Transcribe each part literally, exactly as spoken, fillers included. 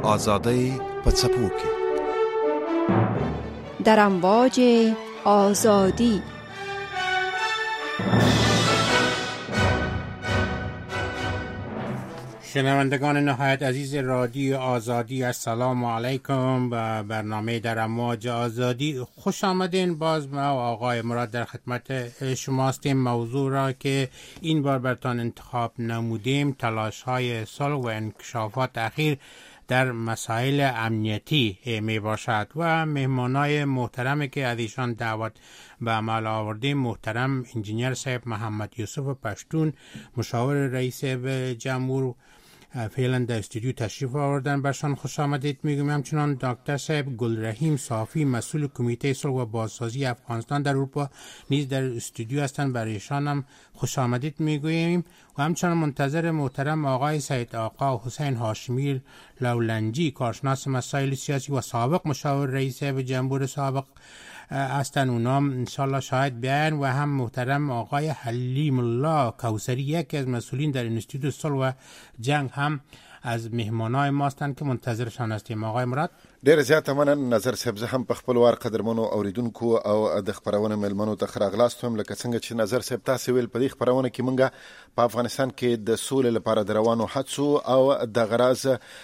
آزادی په څپو کې در امواج آزادی. شنوندگان نهایت عزیز رادیو آزادی، السلام علیکم. و برنامه در امواج آزادی خوش آمدین. باز ما و آقای مراد در خدمت شماستیم. موضوع را که این بار برتان انتخاب نمودیم تلاش های صلح و انکشافات اخیر در مسائل امنیتی می باشد و مهمانای محترمی که از ایشان دعوت به عمل آوردیم، محترم انجینیر صاحب محمد یوسف پشتون، مشاور رئیس جمهور، فعلا در استودیو تشریف آوردن. برشان خوش آمدید میگم. همچنان دکتر صاحب گلرحیم صافی، مسئول کمیته صلح و بازسازی افغانستان در اروپا، نیز در استودیو هستند. برای ایشان هم خوش آمدید میگوییم. و همچنان منتظر محترم آقای سید آقا حسین هاشمی لولنجی، کارشناس مسائل سیاسی و سابق مشاور رئیس جمهور سابق هستن. اونام انشالله شاید بیان. و هم محترم آقای حلیم الله کوثری، یکی از مسئولین در انستیتوت صلح و جنگ، هم از مهمانای ما هستند که منتظرشان هستیم. آقای مراد، ډیر زیاته مننه. نظر صاحب، زه هم په خپل وار قدرمنو اوریدونکو او د خبرونه ملمنو ته خراغلاست هم، لکه څنګه چې نظر صاحب تاسو ویل، په دې خبرونه کې مونږه په افغانستان کې د سولې لپاره د روانو هڅو او د غراز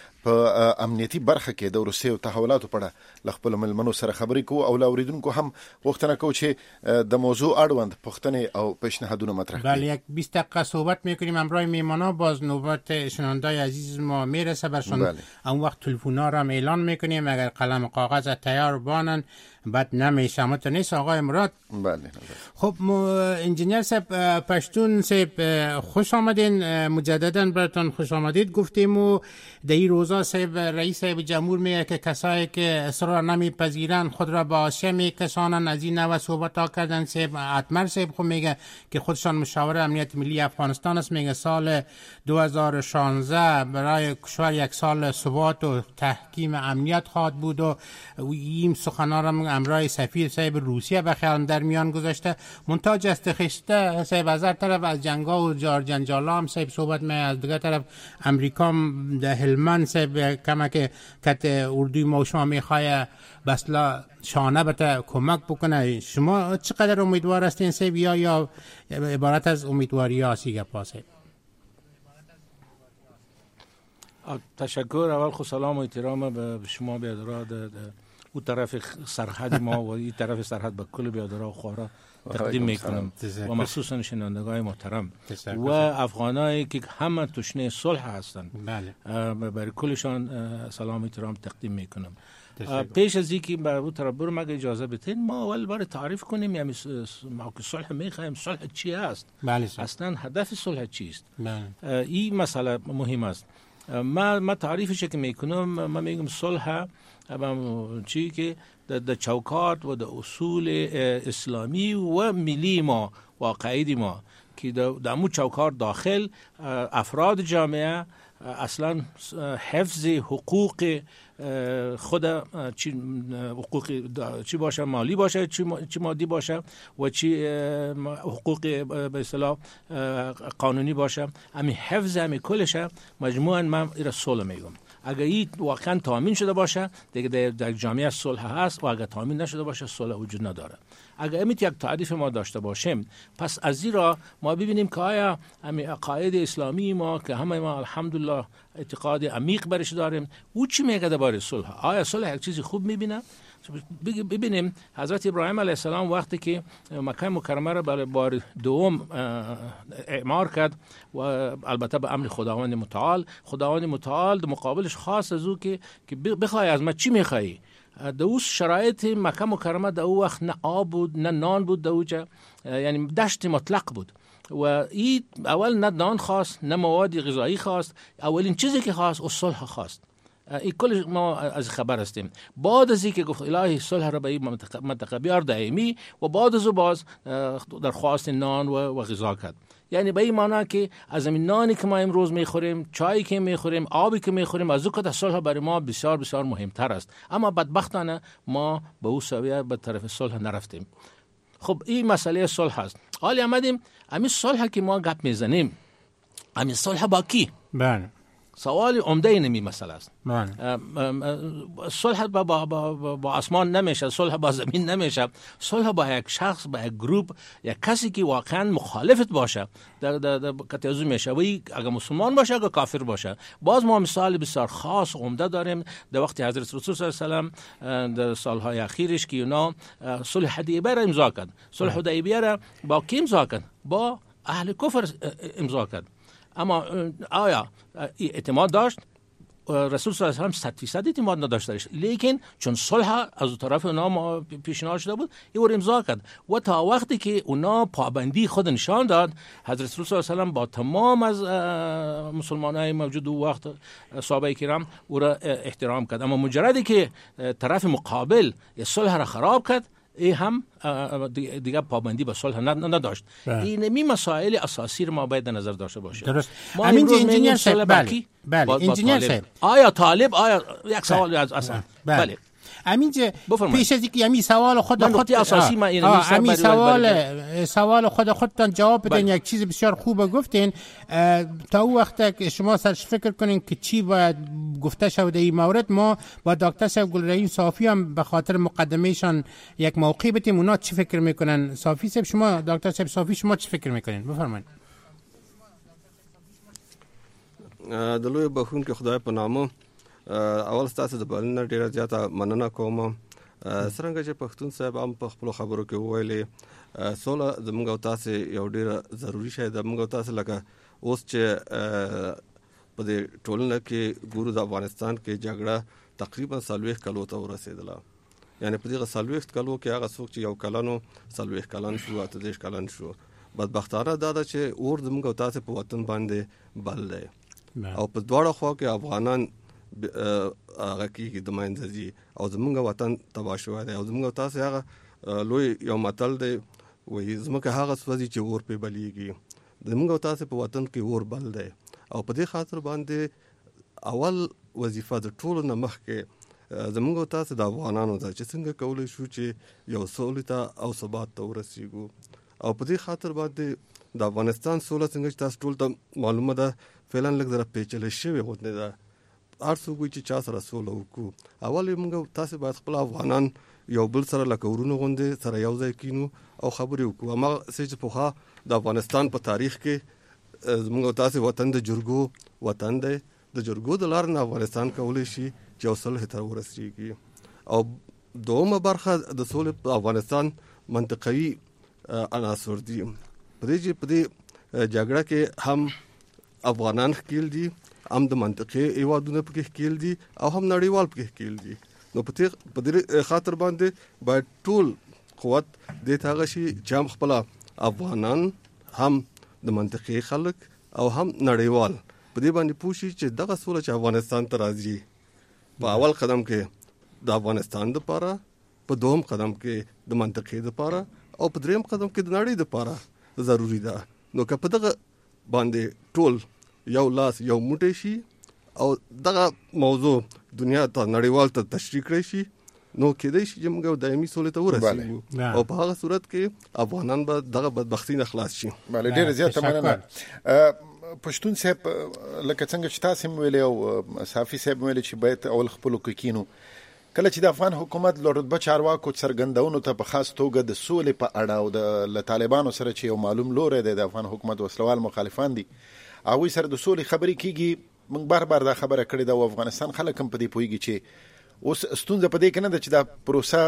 په امنیتي برخه کې د روسي او تحولاتو په اړه خپل ملمنو سره خبرې کوو او اوریدونکو هم وختونه کوو چې د موضوع اړوند پوښتنې او پیشنهادونه مطرح کړي. بله، یک بیست دقیقه صحبت میکنیم همراه میهمانا. باز نوبت شنوندای عزیز ما میرسه برشان. بله. اون وقت تلفن‌ها را هم اعلان میکنیم، اگر قلم و کاغذ تیار بانن بعد نمیشه. اما تو نیست آقای مراد؟ بله. خب انجینیر صاحب پشتون صاحب، خوش آمدین مجددا. براتون خوش آمدید گفتیم. و در این روزا صاحب رئیس جمهور میگه که کسایی که اصرار نمیپذیرن خود را به آسیا میکشانن. از این نوع صحبت ها کردن. صاحب اتمر صاحب خود میگه که خودشان مشاور امنیت ملی افغانستان است. میگه سال دو هزار و شانزده برای کشور یک سال ثبات و تحکیم امنیت خواهد بود. و این سخنان را امرای سفیر صاحب روسیه به خیالم در میان گذاشته. منتها جست خشته صاحب از هر طرف از جنگا و جار جنجالا هم صاحب صحبت می، از دیگه طرف امریکا در هلمند صاحب کمک کت اردوی ما شما میخواه بسلا شانه بتا کمک بکنه. شما چقدر امیدوار هستین صاحب، یا یا عبارت از امیدواری هاسی گپا صاحب؟ تشکر. اول خود سلام و احترام به شما بیادرها او طرف سرحد ما و این طرف سرحد به کل بیادرها و خوارا تقدیم میکنم و مخصوصا شنوندگان محترم و افغانایی که همه تشنه صلح هستند. بله. برای کلشان سلام و احترام تقدیم میکنم. پیش از اینکه به اون طرف برم اگه اجازه بدین، ما اول برای تعریف کنیم یعنی ما که صلح میخوایم، صلح چی است؟ بله. اصلا هدف صلح چیست؟ بله. این مسئله مهم است. ما ما تعریفش که میکنم، ما میگم صلح چی که د چوکات و د اصول اسلامی و ملی ما و قاعده ما که د امو چوکات داخل افراد جامعه اصلا حفظ حقوق خود چی حقوق چی باشه، مالی باشه، چی مادی باشه و چی حقوق به اصطلاح قانونی باشه، همین حفظ همین کلشه مجموعاً من این صلح میگم. اگر این واقعا تامین شده باشه دیگه در جامعه صلح هست و اگر تامین نشده باشه صلح وجود نداره. اگر امیت یک تعریف ما داشته باشیم، پس از زیرا ما ببینیم که آیا همین عقاید اسلامی ما که همه ما الحمدلله اعتقاد عمیق برش داریم، او چی میگه درباره صلح؟ آیا صلح یک چیزی خوب میبینه؟ ببینیم حضرت ابراهیم علیه السلام وقتی که مکه مکرمه را برای بار دوم اعمار کرد و البته به امر خداوند متعال، خداوند متعال در مقابلش خواست از او که که بخوای از ما چی میخوایی؟ در اون شرایط مکه مکرمه در اون وقت نه آب بود نه نان بود، در اونجا یعنی دشت مطلق بود و این اول نه نان خواست نه مواد غذایی خواست، اولین چیزی که خواست او صلح خواست. این کل ما از خبر هستیم. بعد از اینکه گفت الهی صلح را به این منطقه بیار دائمی و بعد از او باز درخواست نان و غذا کرد. یعنی به این معنی که از این نانی که ما امروز میخوریم، چایی که میخوریم، آبی که میخوریم، از او که صلح برای ما بسیار بسیار مهمتر است. اما بدبختانه ما به او سویه به طرف صلح نرفتیم. خب این مسئله صلح است. حالی آمدیم همین صلح که ما گپ میزنیم، همین صلح با کی؟ بله. سوال عمده اینمی مسئله است. بله. صلح با, با, با, با آسمان نمیشه، صلح با زمین نمیشه، صلح با یک شخص، با یک گروپ، یک کسی که واقعا مخالفت باشه در در در کتیزو میشه، وی اگه مسلمان باشه اگه کافر باشه. باز ما مثال بسیار خاص عمده داریم در وقت حضرت رسول صلی الله علیه و سلم در سالهای اخیرش که اونا صلح حدیبیه را امضا کرد. صلح حدیبیه را با کی امضا کرد؟ با اهل کفر امضا کرد. اما آیا اعتماد داشت؟ رسول صلی الله علیه و سلم صد درصد اعتماد نداشتش، لیکن چون صلح از طرف اونا پیشنهاد شده بود این امضا کرد و تا وقتی که اونا پابندی خود نشان داد، حضرت رسول صلی الله علیه و سلم با تمام از مسلمانای موجود اون وقت صحابه کرام او را احترام کرد. اما مجردی که طرف مقابل صلح را خراب کرد، ای هم دیگه پابندی به صلح نداشت. این می مسائل اساسی رو ما باید در نظر داشته باشیم. درست. همین انجینیر صاحب، بله بله انجینیر صاحب، آیا طالب آیا یک سوال از اصلا بله, بله. همینجا پیش از اینکه همین سوال خود خود اساسی ما همین سوال سوال خود خودتان جواب بدین. یک چیز بسیار خوبه گفتین. تا اون وقت که شما سرش فکر کنین که چی باید گفته شود این مورد، ما با دکتر صاحب گلرحیم صافی هم به خاطر مقدمهشان یک موقع بدیم اونا چی فکر میکنن. صافی صاحب شما، دکتر صاحب صافی شما چی فکر میکنین؟ بفرمایید. دلوی بخون که خدای په نامه اول ستاسو د بلنه ډیره زیاته مننه کوم. څنګه چې پښتون صاحب هم په خپل خبرو کې وویلې سوله زموږ او تاسو یو ډیره ضروری شی ده. موږ او تاسو لکه اوس چې په دې ټولنه کې ګورو د افغانستان کې جګړه تقریبا څلوېښت کلو ته ورسېدله. یعنی په دغه څلوېښت کلو کې هغه څوک چې یو کلن څلوېښت کلن شو، اته دېرش کلن شو. بدبختانه دا ده چې اور زموږ او تاسو په وطن باندې بل دی او په دواړه خوا کې افغانان هغه کېږي د منځه ځي او زموږ وطن تباه شوی دی. او زموږ تاسو هغه لوی یو متل دی وایي ځمکه هغه سوځي چې اور پې بلیږي. زموږ تاسو په وطن کې اور بل دی او په دې خاطر باندې اول وظیفه د ټولو نه مخکې زموږ تاسو د افغانانو ده چې څنګه کولی شو چې یو سولې ته او ثبات ته ورسېږو. او په دې خاطر باندې د افغانستان سوله څنګه چې تاسو ټول ته معلومه ده فعلا لږ ذره پیچلې شوې غوندې ده. هر څوک وایي چې چا سره سوله وکړو. اول موږ تاسو باید خپل افغانان یو بل سره لکه ورونه غوندې سره یو ځای کینو او خبرې وکړو. هماغه څه چې پخوا د افغانستان په تاریخ کې زموږ تاسو وطن د جرګو وطن دی، د جرګو د لارې نه افغانستان کولی شي چې یو صلح ته ورسېږي. او دومه برخه د سولې په افغانستان منطقوي عناصر دي. په دې چې په دې جګړه کې هم افغانان ښکیل دي، هم د منطقې هېوادونه پکې ښکیل دي او هم نړیوال پکې ښکیل دي. نو په دې خاطر باندې باید ټول قوت دې ته هغه شي چې هم خپله افغانان هم د منطقې خلک او هم نړیوال په دې باندې پوه شي چې دغه سوله چې افغانستان ته راځي په اول قدم کې د افغانستان دپاره، په دوهم قدم کې د منطقې دپاره او په دریم قدم کې د نړۍ دپاره ضروري ده. نو که په دغه باندې ټول یو لاس یو موټی شي او دغه موضوع دنیا ته نړیوال ته تشریح کړی شي نو کېدای شي چې موږ دایمي سولې ته ورسېږو او په هغه صورت کې افغانان به دغه بدبختي نه خلاص شي. بله ډېره زیاته مننه. پښتون صاحب لکه څنګه چې تاسو هم ویلي او صافي صاحب ویلي چې باید اول خپلو کې کینو. کله چې د افغان حکومت له رتبه چارواکو څرګندونو ته په خاص توګه د سولې په اړه او د طالبانو سره چې یو معلوم لوری دی د افغان حکومت وسلوال مخالفان دي هغوی سره د سولې خبرې کېږي، موږ بار بار دا خبره کړې ده او افغانستان خلک هم په دې پوهېږي چې اوس ستونزه په دې کې نه ده چې دا پروسه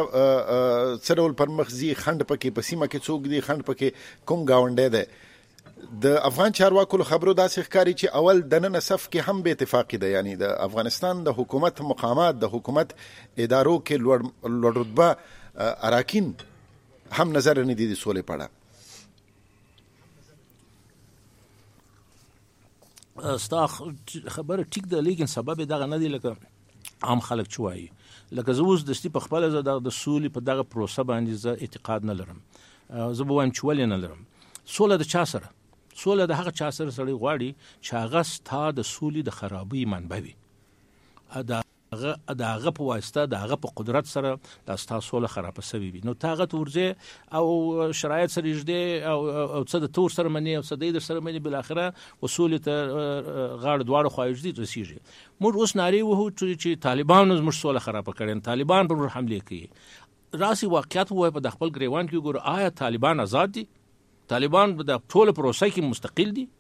څه ډول پر مخ ځي، خنډ پکې په سیمه کې څوک دي، خنډ پکې کوم ګاونډی دی. د افغان چارواکو له خبرو داسې ښکاري چې اول دننه صف کې هم بې اتفاقي ده، یعنی د افغانستان د حکومت مقامات د حکومت ادارو کې لوړ رتبه اراکین هم نظر نه دي د سولې په اړه. ستا خبره ټیک ده لیکن سبب دغه نه دی لکه عام خلک چې وایي. لکه زه اوس دستي په خپله زه د سولې په دغه پروسه باندې زه اعتقاد نه لرم. زه به وایم چې ولې نه لرم. سوله د چا سره؟ سوله د هغه چا سره سړی غواړي چې هغه ستا د سولې د خرابۍ منبع وي، د هغه د هغه په واسطه د هغه په قدرت سره د تاسو له خراب سوي وي. نو تاغه ورځه او شرایط سره جدي او او څه د تور سره منی او څه د سره منی بل اخره وصول ته غاړه دواړه خواهش دي رسیږي. موږ اوس ناری وو چې طالبان موږ سوله خراب کړي، طالبان پر حمله کوي. راسي واقعیت وای په خپل گریوان کې ګور آیا طالبان آزاد دي؟ طالبان د ټول پروسې کې مستقل دي؟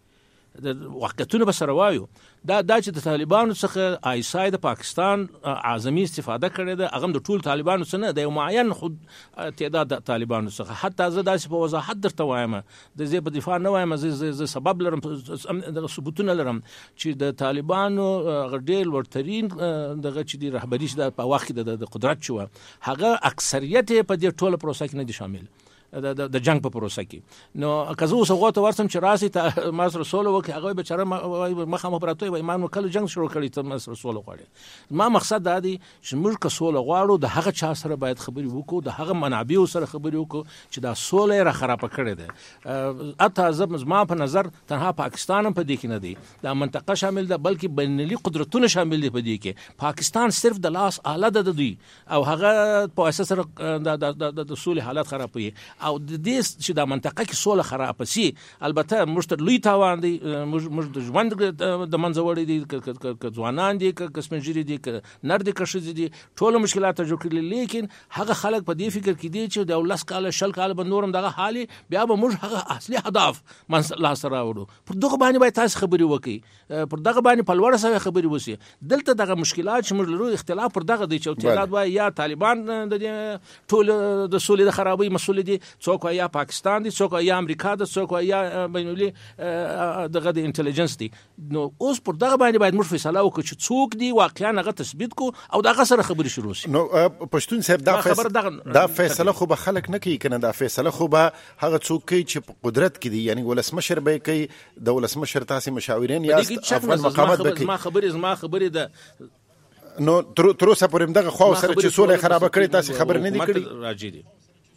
د واقعیتونو به سره وایو دا د چې د طالبانو څخه آیسای د پاکستان اعظمي استفاده کړې ده، هغه د ټول طالبانو څخه د یو معین خود تعداد د طالبانو څخه. حتی زه داسې په وضاحت درته وایم، د زه په دفاع نه وایم، زه سبب لرم، د ثبوتونه لرم چې د طالبانو غډېل ورترین دغه چې د رهبری د په وخت د قدرت شو هغه اکثریت په دې ټول پروسه کې نه دي شامل د د جنگ په پروسه کې. نو کزو سوغه ورسم چې راسي ته ما سره سولو وکي هغه بچره مخه مبراتوي وای ما نو کله جنگ شروع کړی ته ما سره سولو غواړي. ما مقصد دا دی چې موږ که سولو غواړو د هغه چا سره باید خبري وکړو، د هغه منابع سره خبري وکړو چې دا سولې را خراب کړي ده. اته زما ما په نظر تنها پاکستان هم په دې کې نه دی، دا منطقه شامل ده بلکې بینالمللي قدرتونه شامل دي په دې کې. پاکستان صرف د لاس آله ده دوی او هغه په اساس سره د د سولې حالت خرابوي او د دې چې د منطقه کې سوله خراب شي. البته موږ ته لوی تاوان دی، موږ د ژوند د منځوړي دي ک ځوانان دي ک کسمنجری دي ک نر دي ک شذ دي ټول مشکلات جوړ کړل. لیکن هغه خلک په دې فکر کې دي چې د ولس کال شل کال بنورم دغه حالي بیا به موږ هغه اصلي هدف من لا سره وړو. پر دغه باندې باید تاسو خبري وکړي، پر دغه باندې په لوړ سره خبري وسی. دلته دغه مشکلات چې موږ لرو اختلاف پر دغه دی چې تعداد وای یا طالبان د ټول د سولې د خرابۍ مسول دي، څوک یا پاکستان دي، څوک یا امریکا ده، څوک یا بینالمللي دغه د انټيليجنس دي. نو اوس پر دغه باندې باید موږ فیصله وکړو چې څوک دي واقعا هغه تثبیت کو او دغه سره خبري شروع شي. نو پښتون صاحب دا فیصله دا فیصله خو به خلک نه کوي کنه، دا فیصله خو به هغه څوک کوي چې په قدرت کې دي، یعنی ولسمشر به کوي، د ولسمشر تاسو مشاورین یا افغان مقامات به کوي. ما خبري زما خبري ده نو تر اوسه پورې دغه خو سره چې سولې خراب کړي تاسو خبر نه دي کړی راځي دي.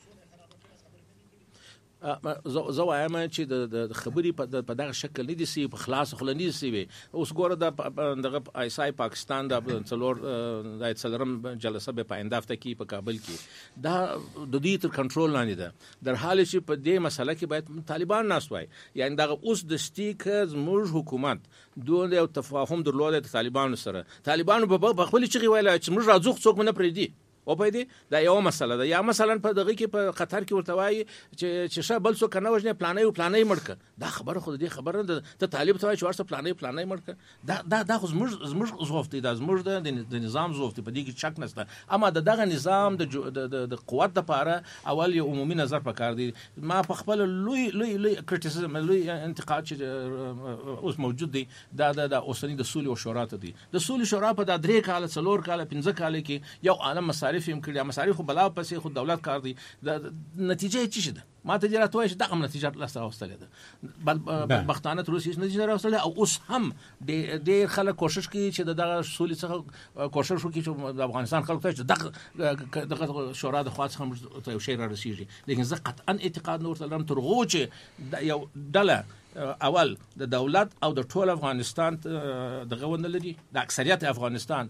زه وایم چې د خبري په دغه شکل نه دي سی په خلاص خلنی سی وي. اوس ګوره د دغه آیسای پاکستان د څلور د څلورم جلسه په آینده هفته کې په کابل کې دا د دې تر کنټرول نه ده، در حال چې په دې مسله کې باید طالبان ناسوي. یعنی دغه اوس د سټیک زموږ حکومت دوه یو تفاهم درلود د طالبانو سره. طالبانو په خپل چغي ویل چې موږ راځو څوک نه پرې دي او په دې دا یو مسله ده. یا مثلا په دغه کې په قطر کې ورته وایي چې چې شابل سو کنه وژنه پلانې او پلانې مړک، دا خبره خو دې خبره ده ته طالب ته وایي چې ورسره پلانې پلانې مړک، دا دا دا خو زموږ زموږ زوفت دی، دا زموږ د نظام زوفت په دې کې شک نشته. اما د دغه نظام د د قوت لپاره اول یو عمومي نظر پکار دی. ما په خپل لوی لوی لوی کریټیسزم لوی انتقاد چې اوس موجود دی دا د اوسنی د سولې او شورا ته دی. د سولې شورا په د درې کال څلور کال پنځه کال کې یو عالم مصارف هم کړی، مصارف خو بلا پسې خو دولت کار دی. د نتیجه څه شي ده؟ ما ته جرات وایي چې دغه نتیجه لاسته راوستلې ده. بل بختانه تر اوسه نتیجه راوستلې او اوس هم د ډېر خلک کوشش کوي چې دغه سولې څخه کوشش وکړي چې د افغانستان خلک ته دغه دغه شورا د خاص هم ته یو شی را رسیږي. لیکن زه قطعا اعتقاد نور تلم ترغو چې یو ډله اول د دولت او د ټول افغانستان دغه ونه لري، د اکثریت افغانستان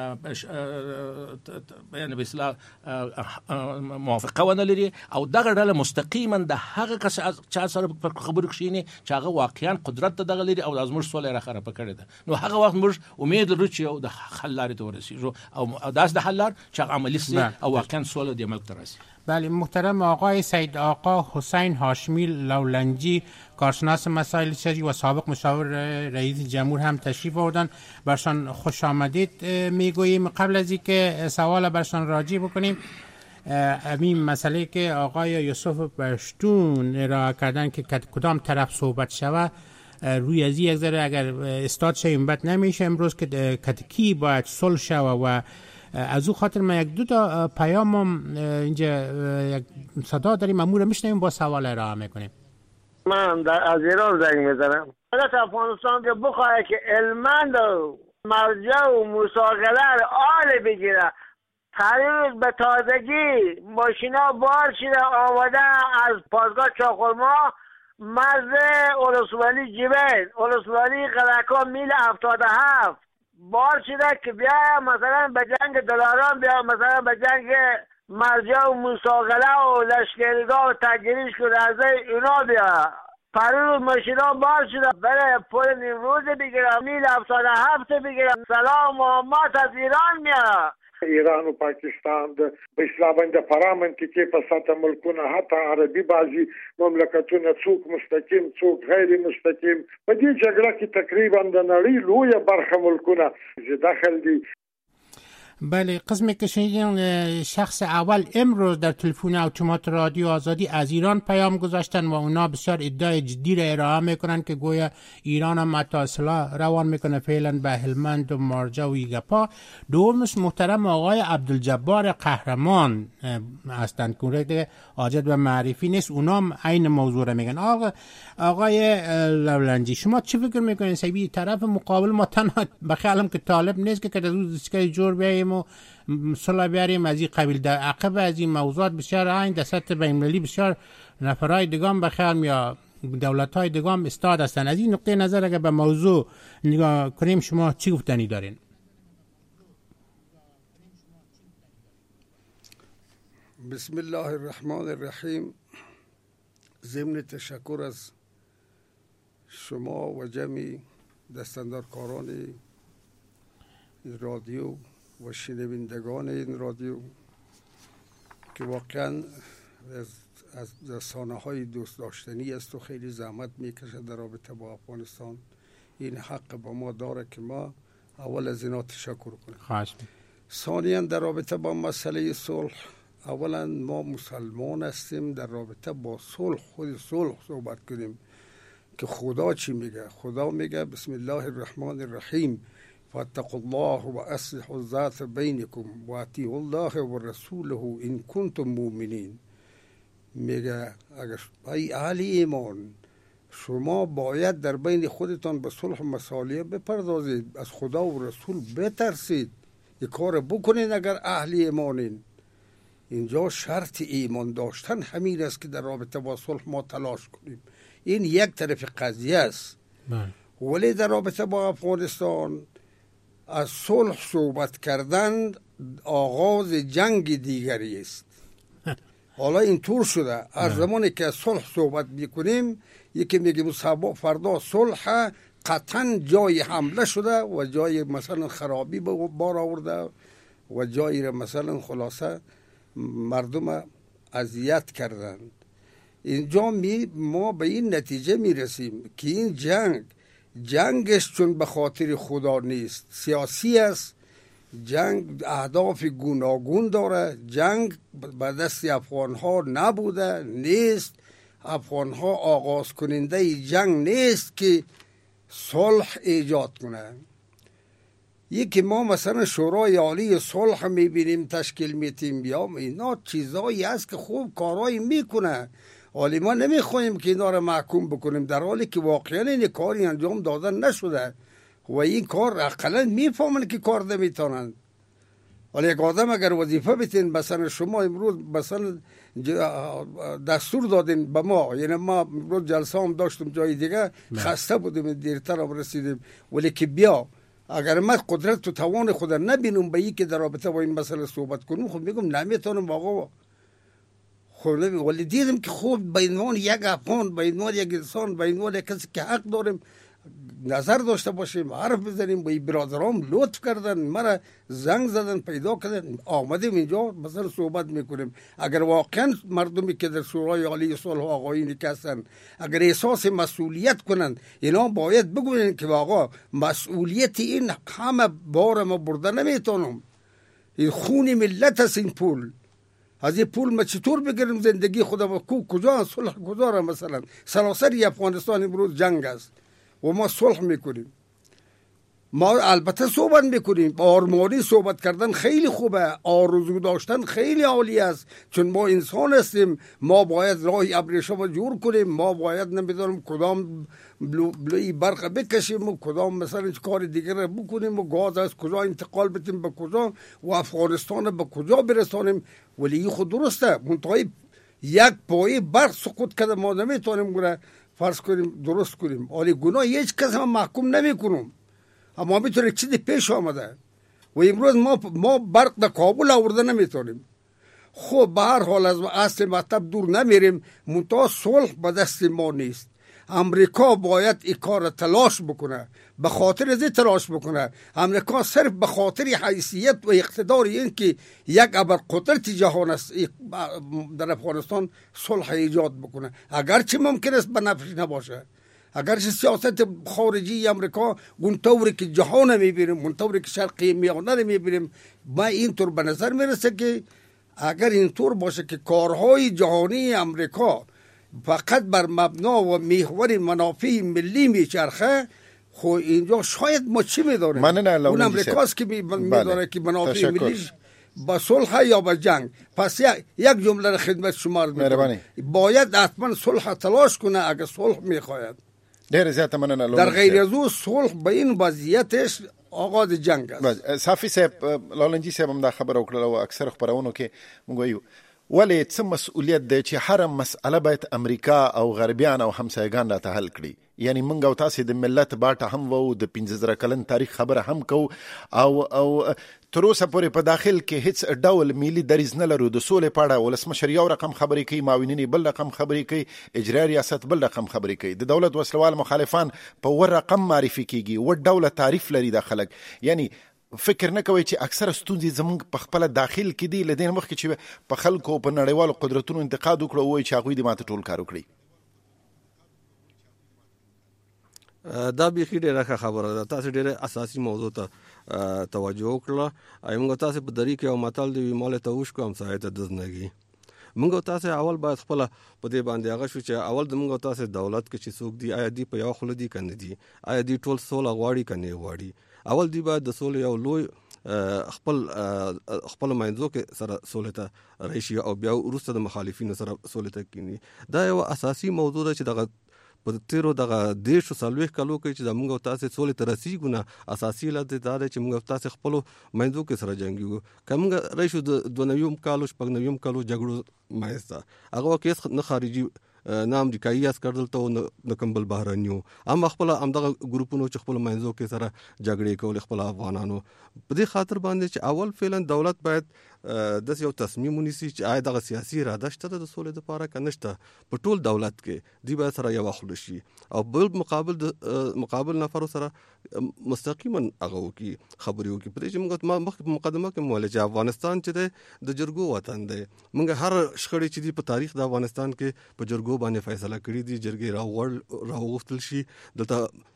یعنی به اصطلاح موافقه ونه لري او دغه ډله مستقیما د هغه کس چا سره خبرو کښینی چې هغه واقعا قدرت دغه لري او د ازمر سولې را خراب کړی ده. نو هغه وخت موږ امید لرو چې د حل لارې ته ورسیږو او داس د حل لار چې عملی سي او واقعا سولې د ملک ته راسي. بله محترم آقای سید آقا حسین هاشمی لولنجی کارشناس مسائل سیاسی و سابق مشاور رئیس جمهور هم تشریف آوردن، برشان خوش آمدید میگوییم. قبل از اینکه سوال برشان راجع بکنیم همین مسئله که آقای یوسف پشتون ارائه کردن که کدام طرف صحبت شوه روی از یک ذره اگر استاد شویم بد نمیشه امروز که کتکی باید صلح شوه و از او خاطر من یک دو تا پیامم اینجا یک صدا داریم امور میشنیم با سوال ارائه میکنیم. من از ایران زنگ میزنم. دولت افغانستان که بخواه که علمند و مرجع و مساقله رو آل بگیره، تحریف به تازگی ماشینا بار شده آمده از پاسگاه چاخرما مرز اولسوالی جبل اولسوالی قلعکا میل هفتاد و هفت بار شده که بیا مثلا به جنگ دلاران، بیا مثلا به جنگ مرجع و مساغله و لشکرگاه و تگریش کنه از اینا بیا. پروز ماشینا بار شده برای پول نیمروز بگیرم، میل هفتاد هفت بگیرم. سلام محمد از ایران میاد. ایران و پاکستان د اسلامي د پارامنت کې په ساته ملکونه حتی عربي بازي مملکتونه څوک مستقیم څوک غیر مستقیم په دې جګړه کې تقریبا د نړۍ لویه برخه ملکونه چې داخل دي. بله، قسمی که شنیدین شخص اول امروز در تلفن اتومات رادیو آزادی از ایران پیام گذاشتن و اونا بسیار ادعای جدی را ارائه میکنن که گویا ایران هم متاصلا روان میکنه فعلا به هلمند و مارجه و ایگپا. دومش محترم آقای عبدالجبار قهرمان هستند که دیگه حاجت به معرفی نیست، اونا هم عین موضوع را میگن. آقا آقای لولنجی، شما چی فکر میکنین؟ سبی طرف مقابل ما تنها بخیالم که طالب نیست که که دستگاه جور بیاییم و صلح بیاریم از این قبیل. در عقب از این موضوعات بسیار عین در سطح بین‌المللی بسیار نفرهای دگام بخیال یا دولت‌های دگام استاد هستند. از این نقطه نظر اگر به موضوع نگاه کنیم شما چی گفتنی دارین؟ بسم الله الرحمن الرحیم. ضمن تشکر از شما و جمعی دستاندارکاران رادیو و شنوندگان این رادیو که واقعا از, از رسانه های دوست داشتنی است و خیلی زحمت میکشه در رابطه با افغانستان. این حق با ما داره که ما اول از اینا تشکر کنیم. خواهش. ثانیاً در رابطه با مسئله صلح، اولا ما مسلمان هستیم، در رابطه با صلح خود صلح صحبت کنیم که خدا چی میگه. خدا میگه بسم الله الرحمن الرحیم فاتقوا الله و اصلحوا ذات بینکم و اطیعوا الله و رسوله ان کنتم مؤمنین. میگه اگر ای اهل ایمان شما باید در بین خودتان به صلح و مصالحه بپردازید، از خدا و رسول بترسید، یک کار بکنید اگر اهل ایمانین. اینجا شرط ایمان داشتن همین است که در رابطه با صلح ما تلاش کنیم. این یک طرف قضیه است. ولی در رابطه با افغانستان از صلح صحبت کردن آغاز جنگ دیگری است. حالا اینطور شده از زمانی که از صلح صحبت میکنیم یکی میگیم فردا صلح، قطعا جای حمله شده و جای مثلا خرابی به بار آورده و جای مثلا خلاصه مردم اذیت کردند. اینجا می ما به این نتیجه میرسیم که این جنگ جنگش چون به خاطر خدا نیست، سیاسی است. جنگ اهداف گوناگون داره. جنگ به دست افغان ها نبوده، نیست. افغان ها آغاز کننده جنگ نیست که صلح ایجاد کنه. یکی ما مثلا شورای عالی صلح میبینیم تشکیل میتیم، یا اینا چیزایی هست که خوب کارایی میکنه، ولی ما نمیخوایم که اینا رو محکوم بکنیم، در حالی که واقعا این کاری انجام دادن نشده و این کار اقلا میفهمن که کار نمیتونن. ولی یک آدم اگر وظیفه بتین، مثلا شما امروز مثلا دستور دادین به ما، یعنی ما امروز جلسه هم داشتم جای دیگه خسته بودیم دیرتر هم رسیدیم، ولی که بیا اگر من قدرت و توان خود نبینم به این که در رابطه با این مسئله صحبت کنم، خب میگم نمیتونم آقا. خب ولی دیدم که خوب به عنوان یک افغان، به عنوان یک انسان، به عنوان کسی که حق داریم نظر داشته باشیم، حرف بزنیم. به برادرام لطف کردن، مرا زنگ زدن، پیدا کردن، آمدیم اینجا مثلا صحبت میکنیم. اگر واقعا مردمی که در شورای عالی صلح و آقایانی که هستن اگر احساس مسئولیت کنند، اینا باید بگوین که آقا مسئولیت این همه بار ما برده نمیتونم، این خون ملت است. این پول از این پول ما چطور بگیریم زندگی خدا و کو کجا صلح گذاره؟ مثلا سراسر افغانستان امروز جنگ است و ما صلح میکنیم. ما البته صحبت میکنیم، آرمانی صحبت کردن خیلی خوبه، آرزو داشتن خیلی عالی است، چون ما انسان هستیم. ما باید راه ابریشم جور کنیم، ما باید نمیدونم کدام بلوی برق بکشیم و کدام مثلا کار دیگر بکنیم و گاز از کجا انتقال بدیم به کجا و افغانستان به کجا برسانیم. ولی این خود درسته، منتهای یک پای برق سقوط کرده ما نمیتونیم گونه فرض کنیم درست کنیم. ولی گناه هیچ کس هم محکوم نمی کنم. اما میتونه چیزی پیش آمده و امروز ما ما برق در کابل آورده نمیتونیم. خب به هر حال از اصل مطلب دور نمیریم، منتها صلح به دست ما نیست. امریکا باید این کار تلاش بکنه، به خاطر از تلاش بکنه. امریکا صرف به خاطر حیثیت و اقتدار این که یک ابرقدرت جهان است در افغانستان صلح ایجاد بکنه، اگرچه ممکن است به نفعش نباشه، اگرچه سیاست خارجی امریکا اونطوری که جهان میبینیم، اونطوری که شرق میانه میبینیم، ما اینطور به نظر میرسه که اگر اینطور باشه که کارهای جهانی امریکا فقط بر مبنا و محور منافع ملی میچرخه، خو اینجا شاید ما چی میداریم؟ اون امریکاست که میداره که منافع ملیش با صلح یا با جنگ. پس یک جمله را خدمت شما میگم، باید حتما صلح تلاش کنه اگر صلح میخواید. ډېر زیاته مننه. در غیر از او صلح به این وضعیتش آغاز جنگ است. صافي صاحب، لالنجي صاحب هم دا خبره وکړه او اکثر خبرونو کې موږ وایو ولې څه مسؤلیت دی چې هر مسأله باید امریکا او غربیان او همسایگان راته حل کړي؟ یعنی موږ او تاسې د ملت باټه هم وو، د پنځه زره کلن تاریخ خبره هم کو او او تر اوسه پورې په داخل کې هیڅ ډول ملي دریځ نه لرو. د سولې په اړه ولسمشر یو رقم خبرې کوي، معاونین بل رقم خبرې کوي، اجرا ریاست بل رقم خبرې کوي، د دولت وسلوال مخالفان په ور رقم معرفي کیږي، و ډول تعریف لري د خلک. یعنی فکر نه کوي چې اکثر ستونزې زمونږ په خپل داخل کې دي، لدین مخکې چې په خلکو په نړیوالو قدرتونو انتقاد وکړو وایي چې هغوی دې ماته ټول کار وکړي. دا بیخي ډېره ښه خبره ده. تاسې ډېره اساسي موضوع ته توجه وکړله. موږ تاسې په دري کې یو متل دی، مال ته وشکو همسایه ته دزنګي. موږ تاسې اول باید خپله په دې باندې هغه شو چې اول د موږ تاسې دولت کې چې څوک دي، آیا دی په یو خوله دي که نه دي، آیا دی ټول سوله غواړي که نه غواړي. اول دی باید د سولې یو لوی خپل خپل منځو کې سره سولې ته راشي او بیا وروسته د مخالفینو سره سولې ته کینی. دا یو اساسي موضوع ده چې دغه په تیرو دغه دیشو څلوېښت کالو کې چې د موږ تاسې سولې ته رسیږو نه، اساسي علت دا دی چې موږ تاسې خپلو منځو کې سره جنګیږو. که موږ راشو د دوه نویم کالو شپږ نویم کالو جګړو منځ ته، هغه وخت هېڅ نه خارجي نه امریکایي عسکر دلته و نه کوم بل بهرني و، هم خپله همدغه ګروپونو چې خپلو منځو کې سره جګړې کولې خپل افغانانو. په دې خاطر باندې چې اول فعلا دولت باید داسې یو تصمیم ونیسي چې آیا دغه سیاسي اراده شته د سولې دپاره که نشته. په ټول دولت کې دوی باید سره یوه خوله شي او بل مقابل د مقابل نفرو سره مستقیما هغه وکړي، خبرې وکړي. په دې چې موږ مخکې په مقدمه کې مو ویل چې افغانستان چې دی د جرګو وطن دی. موږ هر شخړې چې دي په تاریخ د افغانستان کې په جرګو باندې فیصله کړي دي. جرګې راوغوښتل شي، دلته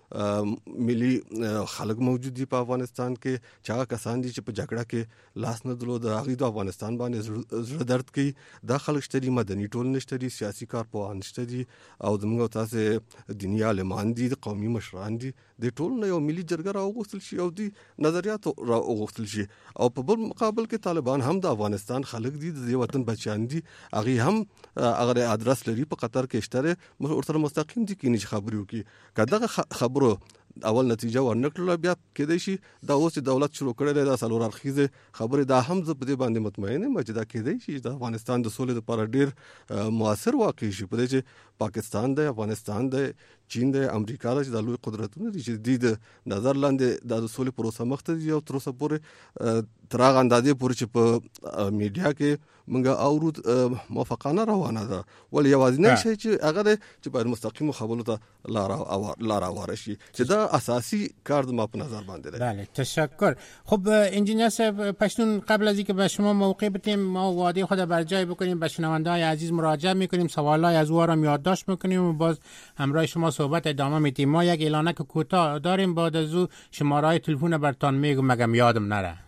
ملي خلک موجود دي په افغانستان کې چې هغه کسان دي چې په جګړه کې لاس نه درلود، هغوی د افغانستان باندې زړه درد کوي. دا خلک شته دي، مدني ټولنې شته دي، سیاسي کارپوهان شته دي او زموږ تاسې دیني عالمان دي، قومي مشران دي. د ټول نه یو ملي جرګه راوغوښتل شي او دوی نظریات راوغوښتل شي. او په بل مقابل کې طالبان هم د افغانستان خلک دي، د دې وطن بچیان دي، هغوی هم هغه ادرس لري په قطر کې شته، ورسره مستقیم دي کینی چې خبرې وکړي. که دغه خبرو اول نتیجه ورنکړله، بیا کېدای شي دا اوس چې دولت شروع کړی دی دا څلور اړخیزې خبرې، دا هم زه په دې باندې مطمئن یم چې دا کېدای شي د افغانستان د سولې لپاره ډېر مؤثر واقع شي. په دې چې پاکستان دی، افغانستان دی، چین دی، امریکا دی، چې دا لوی قدرتونه دي چې دوی د نظر لاندې دا د سولې پروسه مخ ته ځي او تر اوسه پورې تر هغه اندازې پورې چې په میډیا کې موږ اورو موافقانه روانه ده. ولې یوازینی شی چې هغه دی چې باید مستقیمو خبرو ته لار هواره شي، چې دا اساسي کار ما په نظر باندې دی. بله، تشکر. خب انجینیر صاحب پشتون، قبل از اینکه به شما موقع بدیم ما وعده خود بر جای بکنیم، به شنونده‌های عزیز مراجعه میکنیم، سوالای از او را یادداشت میکنیم و باز همراه شما صحبت ادامه میدیم. ما یک اعلانک کوتاه داریم، بعد از او شماره‌های تلفن برتان میگم مگم یادم نره.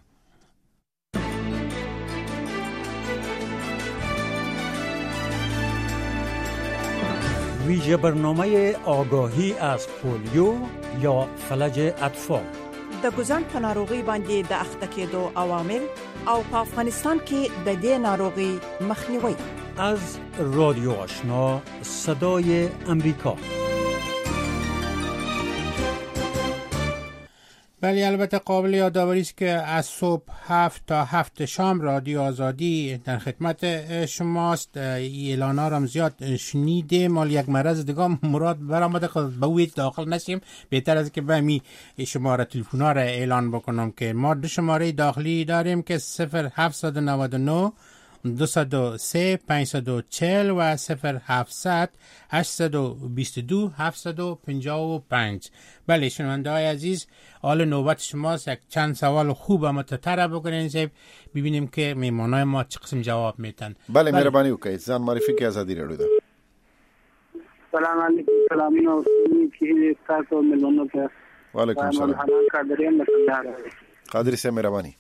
ویژه برنامه آگاهی از پولیو یا فلج اطفال. د ګوزن په ناروغي باندې د اخته کېدو عوامل او په افغانستان کې د دې ناروغي مخنیوي. از رادیو آشنا صدای امریکا. بله البته قابل یادآوری است که از صبح هفت تا هفت شام رادیو آزادی در خدمت شماست. اعلانا را زیاد شنیده مال یک مرض دیگه مراد برآمده که به وی داخل نشیم. بهتر از که به می شماره تلفن را اعلان بکنم که ما دو شماره داخلی داریم که صفر هفت نه نه دویست و سه پانصد و چهل و صفر هفتصد هشتصد و بیست و دو هفتصد و پنجاه و پنج. بله شنونده های عزیز، حال نوبت شماست. یک چند سوال خوب اما تطرح بکنین زیب ببینیم که میمانای ما چه قسم جواب میتن. بله مهربانی وکید زن معرفی که آزادی رادیو ده. سلام علیکم. سلامی نوستانی که استاد و ملونو که و علیکم سلام. قادری مسلح قادری سے مهربانی.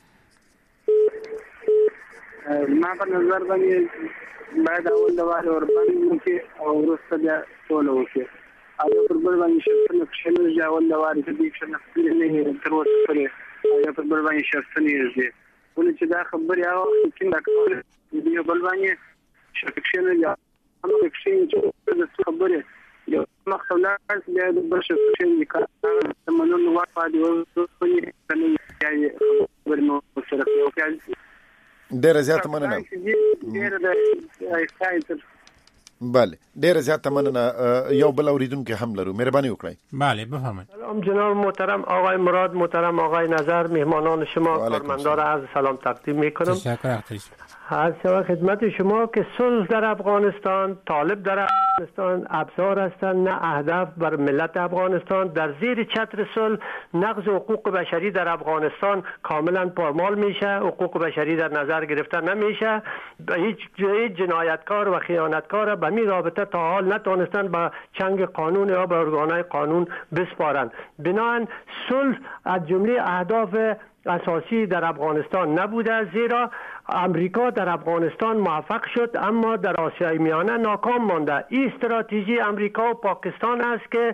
ما په نظر باندې باید اول د واره ورباندې وکړي او وروسته بیا ټول وکړي. او پر بل باندې شرطونه کښېنول چې اول د واره کې دې کښېنه نه تر اوسه پورې او پر بل باندې شرطونه یې دي. ولې چې دا خبرې هغه وخت کې دا کول دې بل باندې شرط کښېنول یا هم کښېنول چې د خبرې یو مخته بیا د بل شرط کښېنول کار د منلو وخت باندې ورسونه نه خبر نو سره کوي. ډیره زیاته مننه. بله ډیره زیاته مننه. یو بل اوریدونکو هم لرو، مهرباني وکړئ. بله بفرمایید. سلام جناب محترم آقای مراد، محترم آقای نظر، مهمانان شما، کارمندان عرض سلام تقدیم میکنم. تشکر. از شما خدمت شما که صلح در افغانستان، طالب در افغانستان ابزار هستند نه اهداف بر ملت افغانستان. در زیر چتر صلح نقض حقوق بشری در افغانستان کاملا پامال میشه، حقوق بشری در نظر گرفته نمیشه. هیچ جنایتکار و خیانتکار به می رابطه تا حال نتونستن به چنگ قانون یا به ارگانهای قانون بسپارند. بنابراین صلح از جمله اهداف اساسی در افغانستان نبوده، زیرا امریکا در افغانستان موفق شد اما در آسیای میانه ناکام مانده. این استراتژی امریکا و پاکستان است که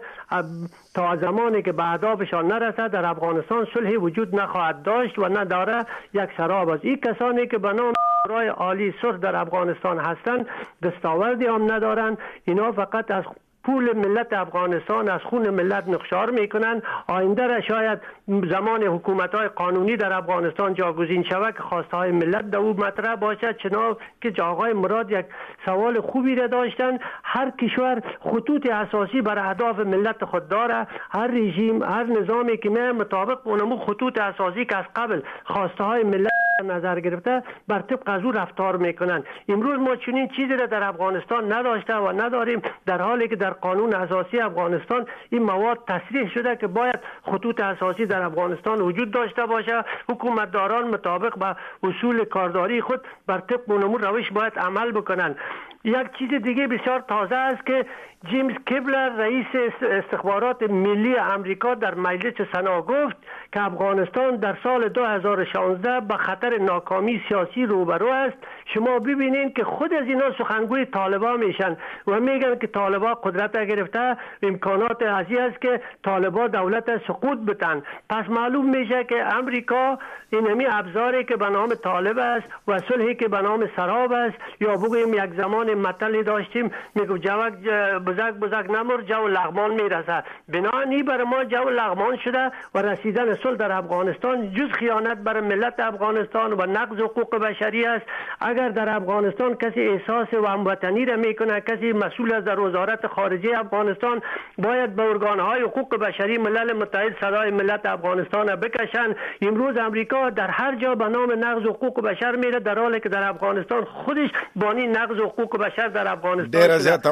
تا زمانی که به اهدافشان نرسد در افغانستان صلحی وجود نخواهد داشت و نداره. یک سراب است. این کسانی که به نام شورای عالی صلح در افغانستان هستند دستاوردی هم ندارند. اینا فقط از پول ملت افغانستان، از خون ملت نقشار میکنن. آینده را شاید زمان حکومت‌های قانونی در افغانستان جاگزین شود که خواسته های ملت در او مطرح باشد. چنان که آقای مراد یک سوال خوبی را داشتن، هر کشور خطوط اساسی بر اهداف ملت خود داره. هر رژیم، هر نظامی که می مطابق اونمو خطوط اساسی که از قبل خواسته های ملت نظر گرفته بر طبق از او رفتار میکنن. امروز ما چنین چیزی را در افغانستان نداشته و نداریم، در حالی که در قانون اساسی افغانستان این مواد تصریح شده که باید خطوط اساسی در افغانستان وجود داشته باشه. حکومتداران مطابق به اصول کارداری خود بر طبق اونمو روش باید عمل بکنن. یک چیز دیگه بسیار تازه است که جیمز کیبلر رئیس استخبارات ملی امریکا در مجلس سنا گفت که افغانستان در سال دو هزار و شانزده به خطر ناکامی سیاسی روبرو است. شما ببینید که خود از اینا سخنگوی طالبان میشن و میگن که طالبان قدرت گرفته، امکانات ازی است که طالبان دولت سقوط بتن. پس معلوم میشه که امریکا اینمی ابزاری که به نام طالب است و صلحی که به نام سراب است، یا بگوییم یک زمان مطلعی داشتیم میگو جوک بزک بزک نمور جو لغمان میرسه. بنابراین بر ما جو لغمان شده و رسیدن صلح در افغانستان جز خیانت بر ملت افغانستان و نقض حقوق بشری است. اگر در افغانستان کسی احساس و هموطنی را میکنه، کسی مسئول از در وزارت خارجه افغانستان باید به ارگانهای حقوق بشری ملل متحد صدای ملت افغانستان را بکشن. امروز امریکا در هر جا به نام نقض حقوق بشر میره، در حالی که در افغانستان خودش بانی نقض حقوق بشر در افغانستان.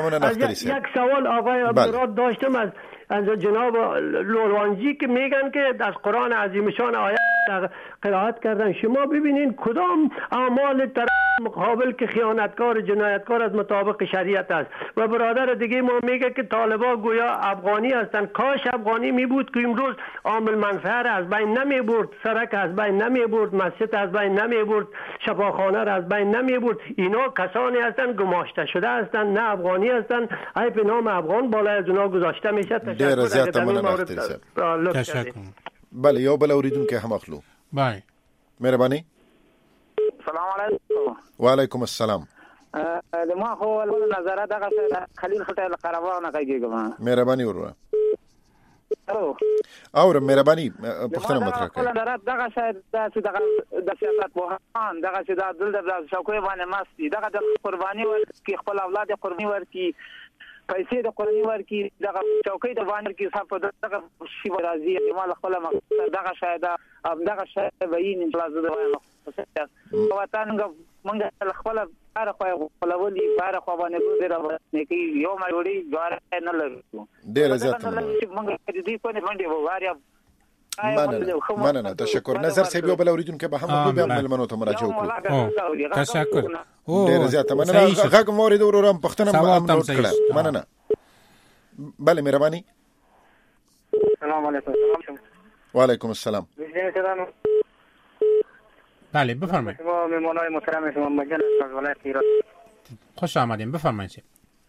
از یک سوال آقای مراد داشتم از از جناب لولوانجی که میگن که از قرآن عظیمشان آیه قرائت کردن. شما ببینین کدام اعمال طرف مقابل که خیانتکار جنایتکار از مطابق شریعت است. و برادر دیگه ما میگه که طالبا گویا افغانی هستن. کاش افغانی می بود که امروز عامل منفعه از بین نمی برد، سرک از بین نمی برد، مسجد از بین نمی برد، شفاخانه از بین نمی برد. اینا کسانی هستن گماشته شده هستن، نه افغانی هستن. ای به نام افغان بالای از اونا گذاشته میشه. ډیره زیاته مننه تشکر. بله یو بل اوریدونکو هم اخلو. بله مهرباني. سلام علیکم. وعلیکم السلام. د ما خو نظر دغه خلیل خټه قروان کېږم. مهرباني وروه. اور مهرباني پښتنه مطرح کړئ. دغه شاید د سیاست پوهان دغه چې د دل د شوکوي باندې ماستي دغه د قرباني ورکي خپل اولاد قرباني ورکي پیسې د قرباني ورکي دغه شوکوي د باندې کې صاحب دغه شی راځي د مال خپل مقصد دغه شاید دغه شاید وین ان لازم د وطن موږ خپل بار خو خپلولي بار خو باندې ګوزره نه کی یو ما وړي جوار نه لګو ډیر زیات موږ دې په نه باندې واریا مننه مننه تشکر. نظر سیب یو بل اوریدونکو به هم به ملمنو ته مراجعه وکړو. تشکر. ډیر زیات مننه. غږ مورید ورورم پښتنه هم نوٹ کړه. مننه. بله مهرباني. السلام علیکم. وعلیکم السلام. بله بفرمایید. شما مهمانای محترم شما مجلس از ولایت ایران خوش آمدین. بفرمایید.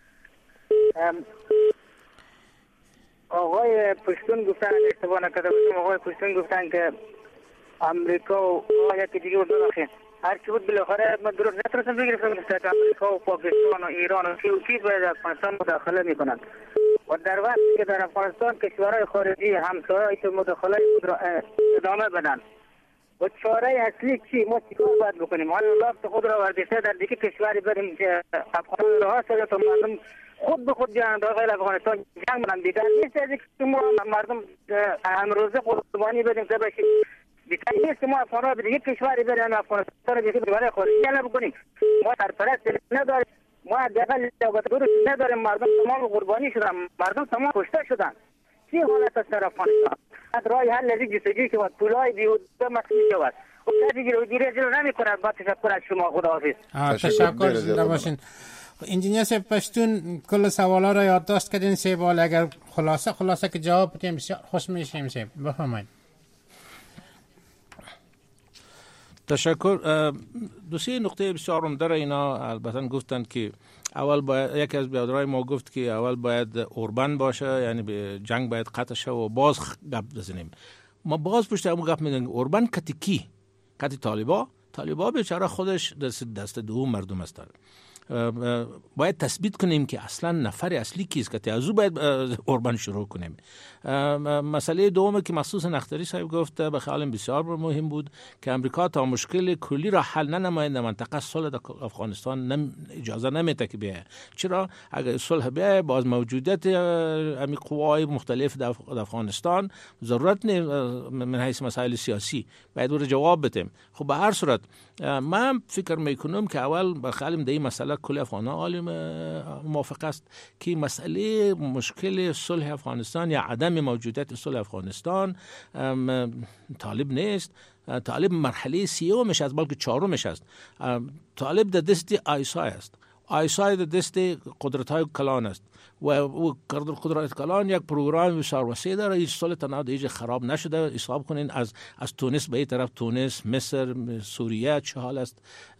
آقای پشتون گفتن اشتباه نکرده باشم آقای پشتون گفتن که امریکا و یکی دیگه بود بخیر هر چی بود بالاخره من درست نتونستم بگیرم که امریکا و پاکستان و ایران و کی باید افغانستان مداخله میکنند و در وقتی که در افغانستان کشورهای خارجی همسایه‌ای که مداخله خود را ادامه بدن و چاره اصلی چی ما چیکار باید بکنیم؟ حالا لافت خود را وردیسته در دیگه کشوری بریم که افغانستان راه شده تا مردم خود به خود جان داخل افغانستان جنگ بدن دیگر نیست از که ما مردم امروزه قربانی بدیم که بشیم دیگر نیست که ما افغانها به دیگه کشوری بریم افغانستان رو دیگه برای خارجی نبکنیم ما سرپرست نداریم ما دقل درست نداریم مردم تمام قربانی شدن مردم تمام کشته شدن چی حالت است در افغانستان رای حل از این جستجوی که باید پولای بیهوده مسئول شود و کسی گیری از رو نمی کند با تشکر از شما خداحافظ. تشکر زنده باشین. انجینیر سیب پشتون کل سوالا را یادداشت کردین سیب اگر خلاصه خلاصه که جواب بدیم بسیار خوش میشیم سیب. بفرمایید. تشکر. دو سه نقطه بسیار عمده اینا البته گفتند که اول باید یکی از بیادرهای ما گفت که اول باید اوربن باشه یعنی به جنگ باید قطع شه و باز گپ بزنیم. ما باز پشت همون گپ میگیم اوربن کتی کی؟ کتی طالبا؟ طالبا بیچاره خودش دست دست دوم مردم هستند. باید تثبیت کنیم که اصلا نفر اصلی کیست که از او باید اوربن شروع کنیم. مسئله دوم که مخصوص نختری صاحب گفت به خیالم بسیار مهم بود که امریکا تا مشکل کلی را حل ننماید منطقه صلح در افغانستان نم اجازه نمیده که بیه. چرا اگر صلح بیه باز موجودیت امی قوای مختلف در افغانستان ضرورت نه من حیث مسائل سیاسی باید رو جواب بدیم. خب به هر صورت من فکر میکنم که اول به خیالم در این مسئله کل افغانان عالم موافق است که مسئله مشکل صلح افغانستان یا عدم موجودیت صلح افغانستان طالب نیست. طالب مرحله سیومش است بلکه چهارمش است. طالب در دست آیسای است. آیسای در دست قدرت های کلان است و قدرت کلان یک پروگرام بسیار وسیع داره. این صلح تنها دیگه خراب نشده. حساب کنین از از تونس به این طرف تونس، مصر، سوریه چه حال است،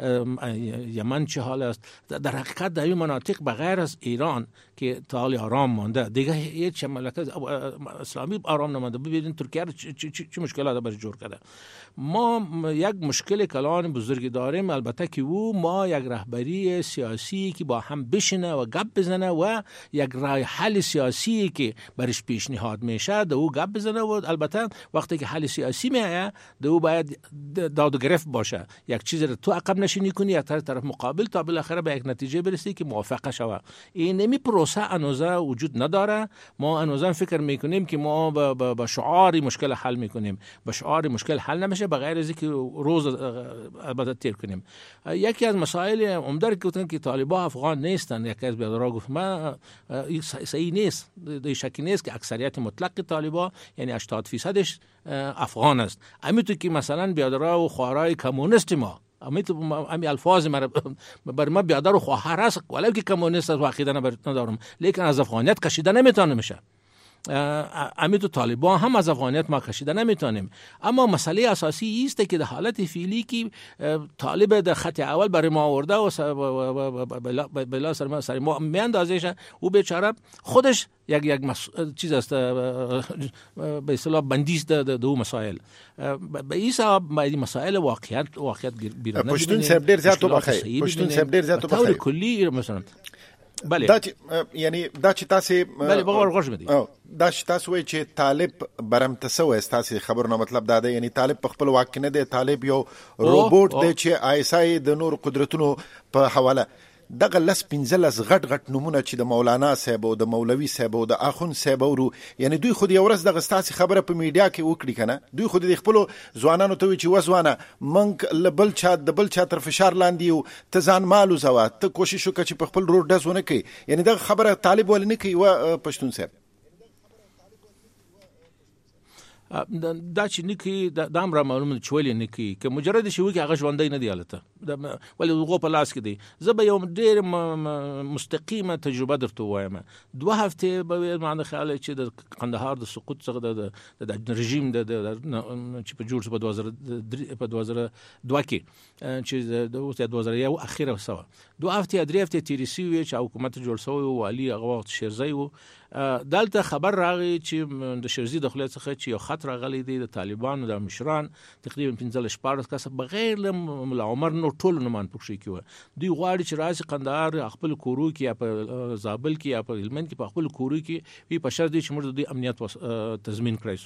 یمن چه حال است. در حقیقت در این مناطق بغیر از ایران که تا حال آرام مانده دیگه هیچ مملکت اسلامی آرام نمانده. ببینید ترکیه چه مشکلات برای جور کرده. ما یک مشکل کلان بزرگی داریم البته که او ما یک رهبری سیاسی که با هم بشینه و گپ بزنه و یک راه حل سیاسی که برش پیشنهاد میشه دو گپ بزنه و البته وقتی که حل سیاسی میایه دو باید داد و گرفت باشه. یک چیز رو تو عقب نشینی کنی یا طرف مقابل تا بالاخره به یک نتیجه برسی که موافقه شوه. این نمی پروسه انوزه وجود نداره. ما انوزه فکر میکنیم که ما با شعاری مشکل حل میکنیم. با شعاری مشکل حل نمیشه بغیر از اینکه روز البته تیر کنیم. یکی از مسائل عمده که گفتن که طالبان افغان نیستن یکی از بیادرها گفت ما صحیح نیست. در شکی نیست که اکثریت مطلق طالبان یعنی هشتاد فیصدش افغان است. همینطور که مثلا بیادرها و خواهرای کمونیست ما امی الفاظ بر ما بیادر و خواهر است ولی که کمونیست است و عقیده ندارم لیکن از افغانیت کشیده نمیتونه میشه. امی تو طالبان هم از افغانیت ما کشیده نمیتونیم. اما مسئله اساسی است که در حالت فعلی که طالب در خط اول برای ما آورده و بلا سر ما سر ما میاندازه او بیچاره خودش یک یک مس... چیز است به اصطلاح بندیست دو مسائل به این سبب این مسائل واقعیت واقعیت بیرون پشتون سب ډیر زیات وبخای پشتون سب ډیر زیات وبخای کلی مثلا بله دا یعنی دا چې تاسو بله بغور غوښ مدي دا چې تاسو وایي چې طالب برمتسو تاسو خبرونه مطلب دا دی یعنی طالب په خپل واک نه دی، طالب یو روبوټ دی چې آی اس آی د نور قدرتونو په حواله دغه لس پنځلس غټ غټ نمونه چې د مولانا صاحب او د مولوي صاحب او د اخون صاحب ورو یعنی دوی خو یو ورځ دغه ستاسو خبره په میډیا کې وکړي کنه، دوی خو د خپل ځوانانو ته وی چې وځوانه منک لبل چا د بل چا تر فشار لاندې او ته ځان مالو زوا ته کوشش وکړه چې په خپل روډ دزونه کوي، یعنی دغه خبره طالب ول نه کوي و پښتون صاحب دا چې نکی دا امر معلومه چولې نکی که مجرد شي وکي هغه ژوندۍ نه دی الته ولې دغه په لاس کې دی. زه به یو ډېر مستقیمه تجربه درته وایم. دوه هفته به معنی خیال چې د قندهار د سقوط څخه د رژیم د چې په جوړ په دوه زره په دوه زره دوه کې چې د دوه زره یو اخیره وسوه دوه هفته درې هفته تیرې شوې چې حکومت جوړ شوی او علي هغه وخت شیرزی و دلته خبر راغی چې د شیرزی د خپل څخه چې یو خط راغلی دی د طالبانو د مشران تقریبا پنځه شپږ کس بغیر له ملا عمر نو ټول نمان پکښې کیو دوی غواړي چې راشي قندهار خپل کورو کې یا په زابل کې یا په هلمند کې په خپل کورو کې وی په شرط چې موږ د امنیت تضمین کړی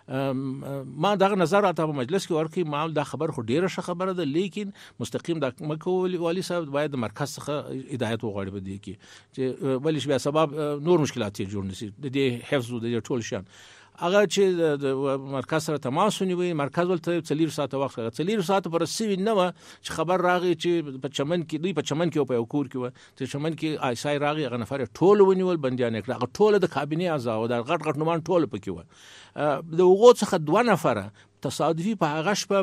سو. ما دغه نظر راته په مجلس کې ورکړي ما دا خبر خو ډیره ښه خبره ده لیکن مستقیم د مکو والی صاحب باید د مرکز څخه هدایت وغواړي په دې کې چې ولې بیا سبب نور مشکلات جوړ نشي د دې حفظ او د ټول شان هغه چې د مرکز سره تماس ونیوي مرکز ولته څلور ساعت وخت څلور ساعت پر سوي نه و چې خبر راغی چې په چمن کې دوی په چمن کې په یو کور کې و چې چمن کې آی سای راغی هغه نفر ټول ونیول بندیان کړه هغه ټول د کابینه اعضا او د غټ غټ نومان ټول پکې و د وغو څخه دوه نفره تصادفي په هغه شپه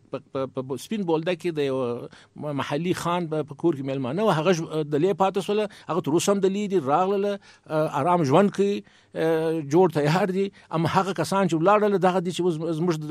په سپین بولده کې د محلي خان په کور کې مېلمانه او هغه د لې پاتې سول هغه تر اوسه هم د لیدي راغله آرام ژوند کوي جوړ تیار دي اما هغه کسان چې ولاړل دغه دي چې زموږ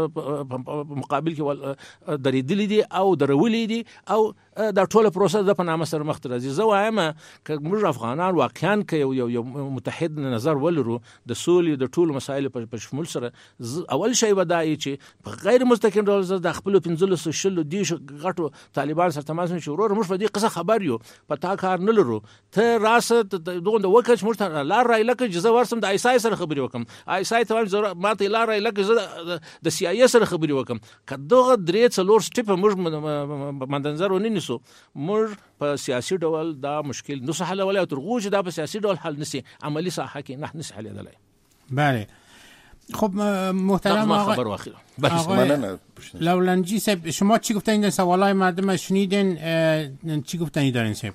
د مقابل کې درېدلې دي او درولې دي او دا ټوله پروسه د په نامه سره مخ ته راځي. زه وایم که موږ افغانان واقعا کې یو یو متحد نظر ولرو د سولې د ټولو مسایلو په شمول سره اول شی ودای چې په غیر مستقیم ډول زه د خپل پنځلس شلو دي غټو طالبان سره تماس نشو ورور موږ په دې قصه خبر یو په تا کار نه لرو ته راسه دغه د وکړ موږ ته لار راي لکه جزا ورسم د ایسای سره خبرې وکم ایسای ته ضرورت ماته لار راي لکه د سی آی سره خبرې وکم کداغه درې څلور سټپ موږ مندنظر ونی نسو موږ په سیاسي ډول دا مشکل نو حل ولا ترغوج دا په سیاسي ډول حل نسی عملی ساحه کې نه نس حل دی. بله خب محترم آقای آقای لولنجی صاحب شما چی گفتین در سوالای مردم شنیدین چی گفتنی دارین صاحب؟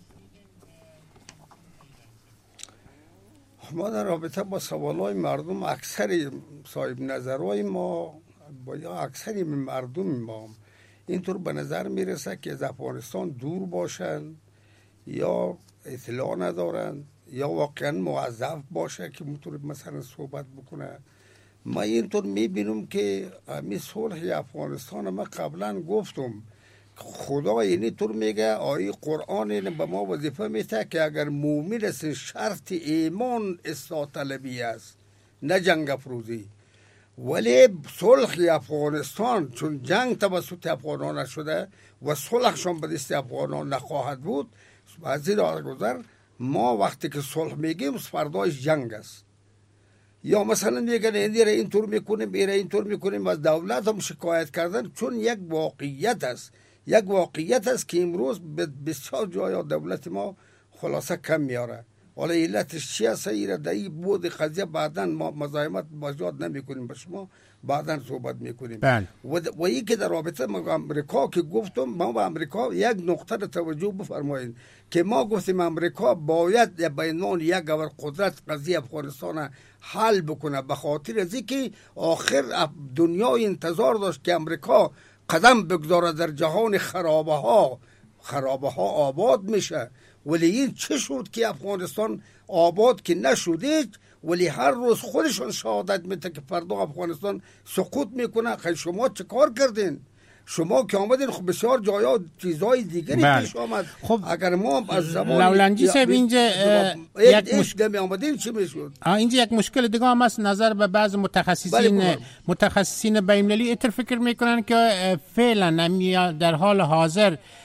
ما در رابطه با سوالای مردم اکثر صاحب نظرهای ما با یا اکثری من مردم ما اینطور به نظر میرسه که از افغانستان دور باشن یا اطلاع ندارن یا واقعا موظف باشه که اینطور مثلا صحبت بکنه. ما اینطور میبینم که می صلح افغانستان ما قبلا گفتم خدا اینطور میگه آیه قرآن این به ما وظیفه میده که اگر مومن است شرط ایمان اصلاح طلبی است نه جنگ افروزی. ولی صلح افغانستان چون جنگ توسط افغانان نشده و صلحشان به دست افغانان نخواهد بود از این گذر ما وقتی که صلح میگیم فرداش جنگ است. یا مثلا میگن این را اینطور میکنیم این را اینطور میکنیم از دولت هم شکایت کردن چون یک واقعیت است یک واقعیت است که امروز به بسیار جایا دولت ما خلاصه کم میاره. حالا علتش چی است ایره در این بود قضیه بعداً ما مزاحمت بازیاد نمی کنیم به شما بعداً صحبت میکنیم. بله. و, و این که در رابطه ما امریکا که گفتم ما با امریکا یک نقطه رو توجه بفرمایید که ما گفتیم امریکا باید به عنوان یک اور قدرت قضیه افغانستان حل بکنه به خاطر از اینکه آخر دنیا انتظار داشت که امریکا قدم بگذاره در جهان خرابه ها خرابه ها آباد میشه. ولی این چه شد که افغانستان آباد که نشده ولی هر روز خودشون شهادت میده که فردا افغانستان سقوط میکنه. خیلی شما چه کار کردین؟ شما که آمدین خب بسیار جایا چیزهای دیگری پیش آمد. خب اگر ما از زمان لولنجی صاحب اینجا یک مشکل آمدین چی میشد؟ اینجا یک مشکل دیگه هم است نظر به بعض متخصصین متخصصین بین‌المللی اتر فکر میکنن که فعلا در حال حاضر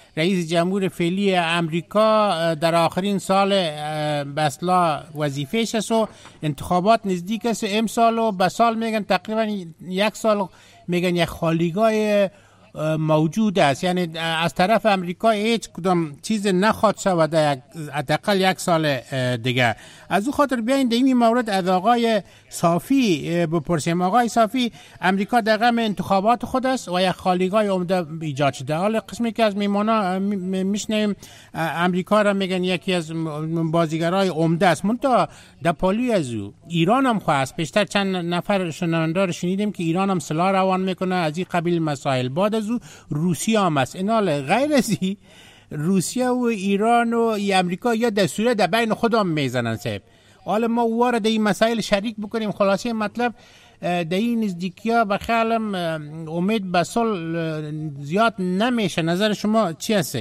رئیس جمهور فعلی امریکا در آخرین سال به اصطلاح وظیفه‌اش است و انتخابات نزدیک است امسال و به سال میگن تقریبا یک سال میگن یک خالیگاه موجود است، یعنی از طرف امریکا هیچ کدام چیز نخواد شود در حداقل یک سال دیگه. از او خاطر بیاین در این مورد از آقای صافی بپرسیم. آقای صافی، امریکا در غم انتخابات خود است و یک خالیگاه عمده ایجاد شده. حالا قسمی که از میمانا میشنیم امریکا را میگن یکی از بازیگرای عمده است، منتها در پالی از او ایران هم خواست. پیشتر چند نفر شنونده رو شنیدیم که ایران هم سلاح روان میکنه از این قبیل مسائل. بعد از او روسیه هم است. اینال غیر از این روسیه و ایران و امریکا یا دستوره در بین خودم میزنن صاحب. حالا ما اواره در این مسائل شریک بکنیم. خلاصه مطلب در این نزدیکی ها بخیالم امید به صلح زیاد نمیشه. نظر شما چی هست؟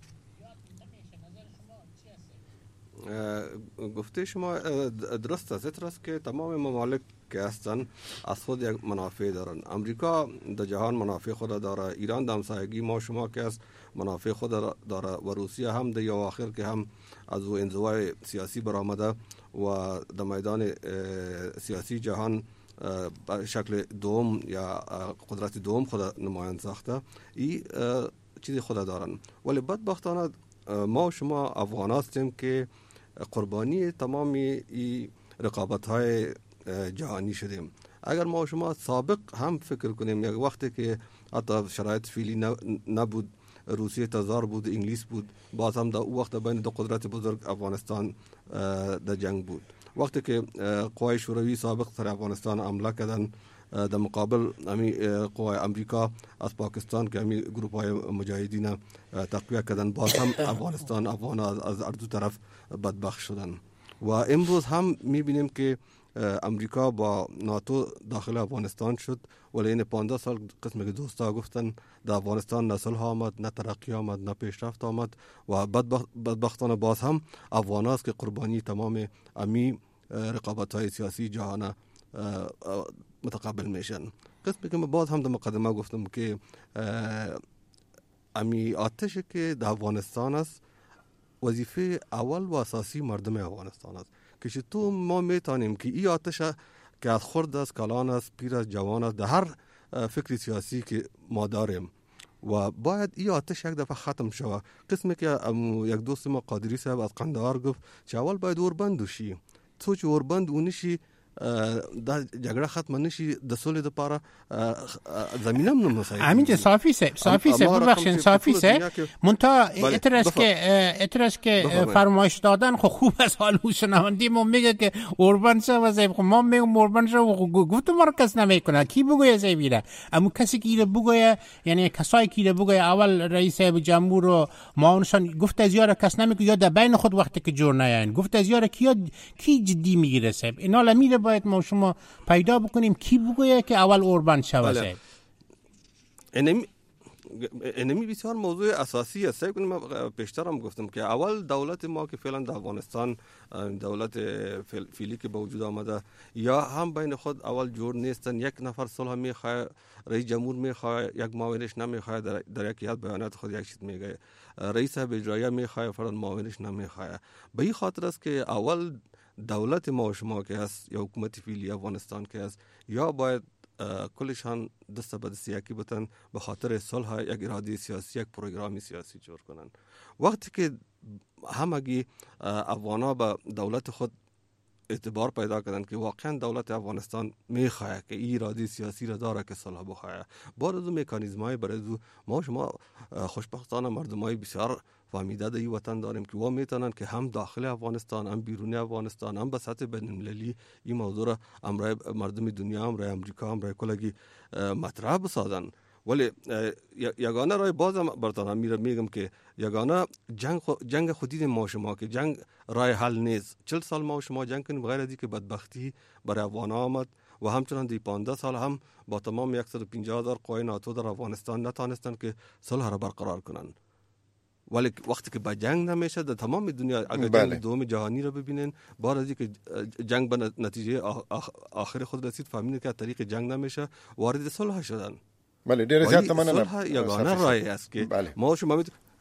گفته شما درست است. است که تمام ممالک که هستن از خود یک منافع دارن. امریکا در جهان منافع خود داره، ایران در همسایگی ما شما که از منافع خود داره و روسیه هم در اواخر که هم از او انزوای سیاسی برآمده و در میدان سیاسی جهان به شکل دوم یا قدرت دوم خود نمایان ساخته. این چیز خود دارن، ولی بدبختانه ما شما افغان هستیم که قربانی تمامی این رقابت های جهانی شدیم. اگر ما شما سابق هم فکر کنیم یک وقتی که حتی شرایط فعلی نبود، روسیه تزار بود، انگلیس بود، باز هم در او وقت بین دو قدرت بزرگ افغانستان در جنگ بود. وقتی که قوای شوروی سابق سر افغانستان حمله کردن در مقابل امی قوای امریکا از پاکستان که امی گروپ های مجاهدین تقویه کردن، باز هم افغانستان افغان از هر دو طرف بدبخت شدن. و امروز هم میبینیم که امریکا با ناتو داخل افغانستان شد، ولی این پانزده سال قسم که دوستا گفتن در افغانستان نه صلح آمد، نه ترقی آمد، نه پیشرفت آمد و بدبختانه باز هم افغان هاست که قربانی تمام امی رقابت های سیاسی جهان متقابل میشن. قسمی که من باز هم در مقدمه گفتم که امی آتش که در افغانستان است وظیفه اول و اساسی مردم افغانستان است که چطور ما میتونیم که این آتش که از خرد است، کلان است، پیر است، جوان است، در هر فکر سیاسی که ما داریم و باید این آتش یک دفعه ختم شود. قسمی که یک دوست ما قادری صاحب از قندهار گفت که اول باید اوربند شي، تو چې اوربند ونشي دا جګړه ختم نشي، د سولې لپاره زمینه هم نه مساعد. همین که صافی سه صافی سه ببخشید صافی سه منتها اترش که اترش که فرمایش دادن خب خوب از حال شنوندی ما میگه که اوربند شه و زیب ما میگم اوربند شه و گفت مرکز نمیکنه. کی بگویه زیبیره؟ اما کسی که بگویه، یعنی کسایی که بگویه اول رئیس جمهور و معاونشان گفت از یار کس نمیگه یا در بین خود وقتی که جور نیاین گفت از یار کیا کی جدی میگیره صاحب. اینا لمیره باید ما شما پیدا بکنیم کی بگویه که اول اوربند شوه. اینمی اینمی بسیار موضوع اساسی است. من پیشتر هم گفتم که اول دولت ما که فعلا در افغانستان دولت فعلی که به وجود آمده یا هم بین خود اول جور نیستن. یک نفر صلح میخواد، رئیس جمهور میخواد، یک معاونش نمیخواد، در, در یک یاد بیانات خود یک چیز میگه، رئیس اجرایی میخواد فرض معاونش نمیخواد. به این خاطر است که اول دولت ما و شما که هست یا حکومت فعلی افغانستان که هست یا باید کلشان دست به دست یکی بتن به خاطر صلح یک اراده سیاسی، یک پروگرامی سیاسی جور کنن. وقتی که همگی افغانا به دولت خود اعتبار پیدا کردن که واقعا دولت افغانستان میخواه که این اراده سیاسی را داره که صلح بخواه، بعد از اون مکانیزمای برای ما شما خوشبختانه مردمای بسیار فهمیده در این وطن داریم که وا میتونن که هم داخل افغانستان هم بیرون افغانستان هم به سطح بین المللی این موضوع را امرای مردم دنیا، امرای امریکا، امرای کلگی مطرح بسازن. ولی یگانه رای بازم برتان میرم میگم که یگانه جنگ خو جنگ خودی ما شما که جنگ رای حل نیست. چهل سال ما شما جنگ کنیم غیر از اینکه بدبختی برای افغان آمد و همچنان دی پانزده سال هم با تمام صد و پنجاه هزار قوای ناتو در افغانستان نتانستن که صلح را برقرار کنن. ولی وقتی که با جنگ نمیشه در تمام دنیا اگر بله. جنگ دوم جهانی رو ببینین بعد از اینکه جنگ به نتیجه آخر خود رسید فهمیدن که طریق جنگ نمیشه وارد صلح شدن. بله ډیر زیات مننه. صلح یگانه راه است که بله. ما شما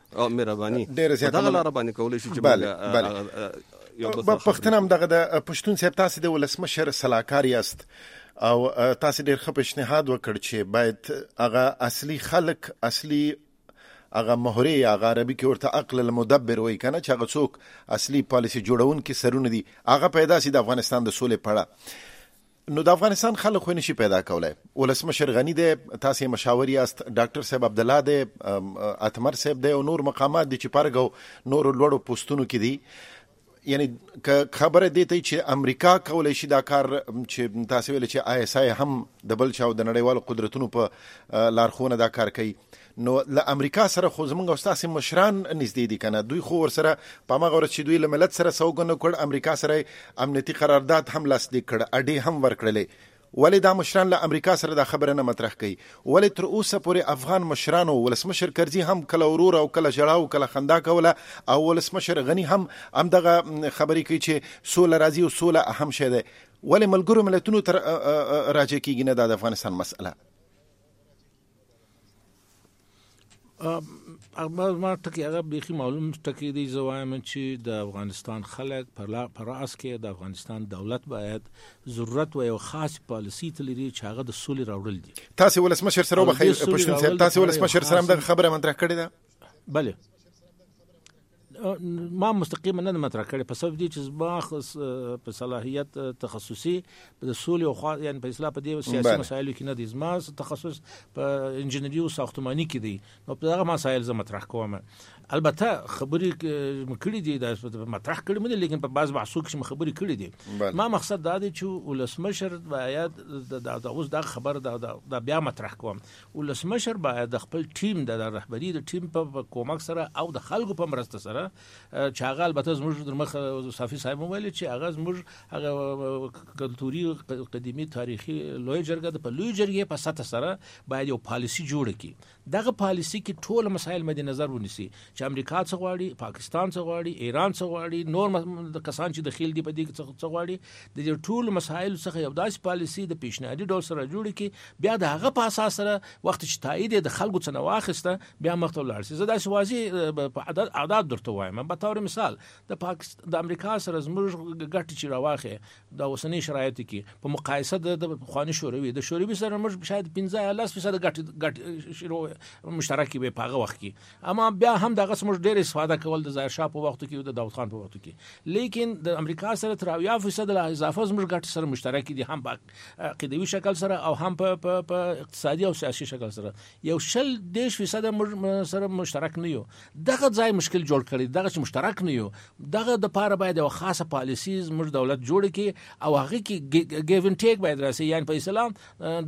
او مهرباني ډېر زیات دغه لار باندې کولای شي چې بله یو بل پښتنه هم دغه د پښتون صاحب تاسو د ولسمشر صلاحکار یاست او تاسو ډېر ښه پیشنهاد وکړ چې باید هغه اصلي خلک اصلي هغه مهوري هغه عربي کې ورته عقل المدبر وای کنه چې هغه څوک اصلي پالیسي جوړون کې سرونه دي هغه پیدا سي د افغانستان د سولې پړه. نو د افغانستان خلک خو نشي پیدا کولای. ولسمشر غنی دی، تاسو مشاور یاست، ډاکټر صاحب عبد الله دی، اتمر صاحب دی او نور مقامات دي چې پرګو نور لوړو پوسټونو کې دي. یعنی خبره دی ته چې امریکا کولای شي دا کار چې تاسو ویل چې آی اس آی هم د بل چاو د نړیوالو قدرتونو په لارښوونه دا کار کوي. نو له امریکا سره خو زمونږ استاد مشران نږدې دي کنه، دوی خو ور سره په ما غوړ چې دوی له ملت سره سوګنه کړ، امریکا سره امنیتي قرارداد هم لاسلیک کړ، اډي هم ورکړلې. ولی دا مشران له امریکا سره دا خبره نه مطرح کوي؟ ولی تر اوسه پورې افغان مشرانو ولسمشر کرزي هم کله ورور او کله جړا او کله خندا کوله، او ولسمشر غنی هم هم دغه خبرې کوي چې سوله راځي او سوله اهم شی ده. ولی ملګرو ملتونو تر راځي کېږي نه د افغانستان مسله؟ اما ما ټکی هغه بيخي معلوم ټکی دی زوایم چې د افغانستان خلک پر راس کې د افغانستان دولت باید ضرورت و یو خاص پالیسی تلري چې هغه د سولې راوړل دي. تاسو ولسمشر سره وبخیر پښتون صاحب، تاسو ولسمشر سره هم خبره مطرح کړې ده؟ بله ما مستقیما نه مطرح کړې، په سبب دي چې ما په صلاحیت تخصصي د سولې او خوا یعنی په اصلاح په دې سیاسي مسایلو کې نه دي، زما تخصص په انجنیری او ساختماني کې دی، نو په هغه مسایل زه مطرح کوم. البته خبرې کړې دي د مطرح کړې مې، لیکن په بعض بحثو کې خبرې کړې دي. ما مقصد دا دی چې ولسمشر باید د اوس دا خبر دا بیا مطرح کوم، ولسمشر باید د خپل ټیم د رهبری د ټیم په کومک سره او د خلکو په مرسته سره چې هغه البته زموږ در مخ صافي صاحب ویل چې هغه زموږ هغه کلتوري قدیمی تاریخي لوی جرګه د په لوی جرګې په سطح سره باید یو پالیسی جوړ کړي. دغه پالیسی کې ټول مسایل مد نظر ونیسي چې امریکا څه غواړي، پاکستان څه غواړي، ایران څه غواړي، نور د کسان چې دخیل دي په دې کې څه غواړي، د دې ټول مسایل څخه یو داسې پالیسی د پیشنهادي ډول سره جوړ کړي، بیا د هغه په اساس سره وخت چې تایید د خلکو څخه واخیسته بیا مخته ولاړ شي. زه داسې واضح په عدد عادت درته وایم. په تور مثال د پاکستان د امریکا سره زموږ ګټ چې راواخه د اوسنی شرایط کې په مقایسه د خواني شوروي د شوروي سره موږ شاید پنځه لاس فیصد ګټ ګټ شروع مشترکي به پاغه وخت کې، اما بیا هم دغه سمج ډېر استفاده کول د ظاهر شاه په وخت کې او د داوود خان په وخت کې، لیکن د امریکا سره تر اویا فیصد لا اضافه زموږ ګټ سره مشترکي دي، هم په عقیدوي شکل سره او هم په په اقتصادي او سیاسي شکل سره. یو شل دیش فیصد سره مشترک نه یو. دغه ځای مشکل جوړ کړی، دغه مشترک نه یو. دغه د پاره باید یو خاصه پالیسی زموږ دولت جوړ کړي او هغه کې ګیو ان ټیک باید راسي، یعنی په اسلام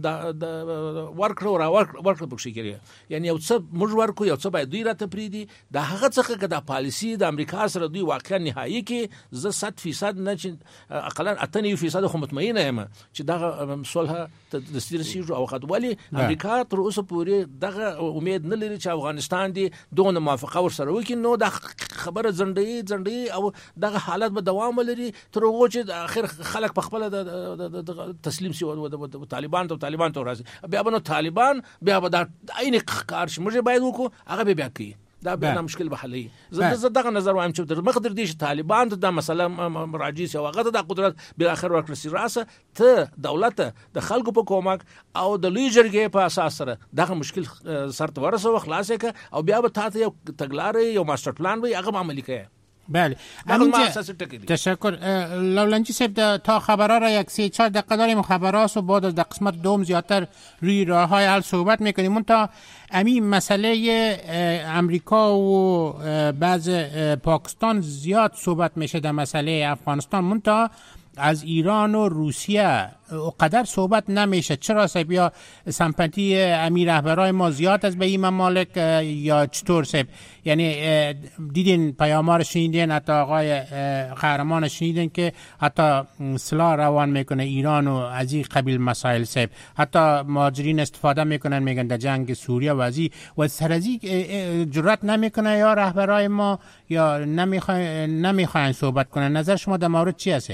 د ورکړو را ورکړو بخښي کړي، یعنی یو څه موږ ورکو یو څه باید دوی راته پریدي. د هغه څخه که د پالیسی د امریکا سره دوی واقعا نهایی کې زه صد فیصد نه چې اقلا اتنی فیصد خو مطمئنه یم چې دغه صلح تدستیر سی او خدوالي امریکا تر اوسه پورې دغه امید نه لري چې افغانستان دی دغه موافقه ور سره وکړي. نو د خبره زنډي زنډي او دغه حالت به دوام ولري تر هغه چې اخر خلک په خپل د تسلیم سی او د طالبان ته طالبان ته راځي، بیا به نو طالبان بیا به د عین کار چې موږ باید وکړو هغه بیا کوي، دا بیا مشکل به حلي. زه دغه نظر وایم چې در مخ در دي چې طالبان ته د مسله مراجع سي او هغه د قدرت بل اخر ورکړي راسه ته دولت د خلکو په کومک او د لوی جرګې په اساس سره دغه مشکل سرت ورسو خلاص کړه او بیا به تاسو یو تګلارې یو ماستر پلان وي هغه عملي کړئ. بله تشکر. لولنجی صاحب تا خبرها را یک سه چهار دقیقه داریم خبرها و بعد از در قسمت دوم زیادتر روی راه های حل صحبت میکنیم. اون تا امی مسئله امریکا و بعض پاکستان زیاد صحبت میشه در مسئله افغانستان، من تا از ایران و روسیه قدر صحبت نمیشه. چرا صاحب؟ یا سمپاتی امیر رهبرای ما زیاد از به این ممالک یا چطور صاحب؟ یعنی دیدین پیامار شنیدین، حتی آقای قهرمان شنیدین که حتی سلاح روان میکنه ایران و از این قبیل مسائل صاحب، حتی مهاجرین استفاده میکنن میگن در جنگ سوریه و از این و سرازی جرأت نمیکنه یا رهبرای ما یا نمیخواین نمیخواین صحبت کنن. نظر شما در مورد چی است؟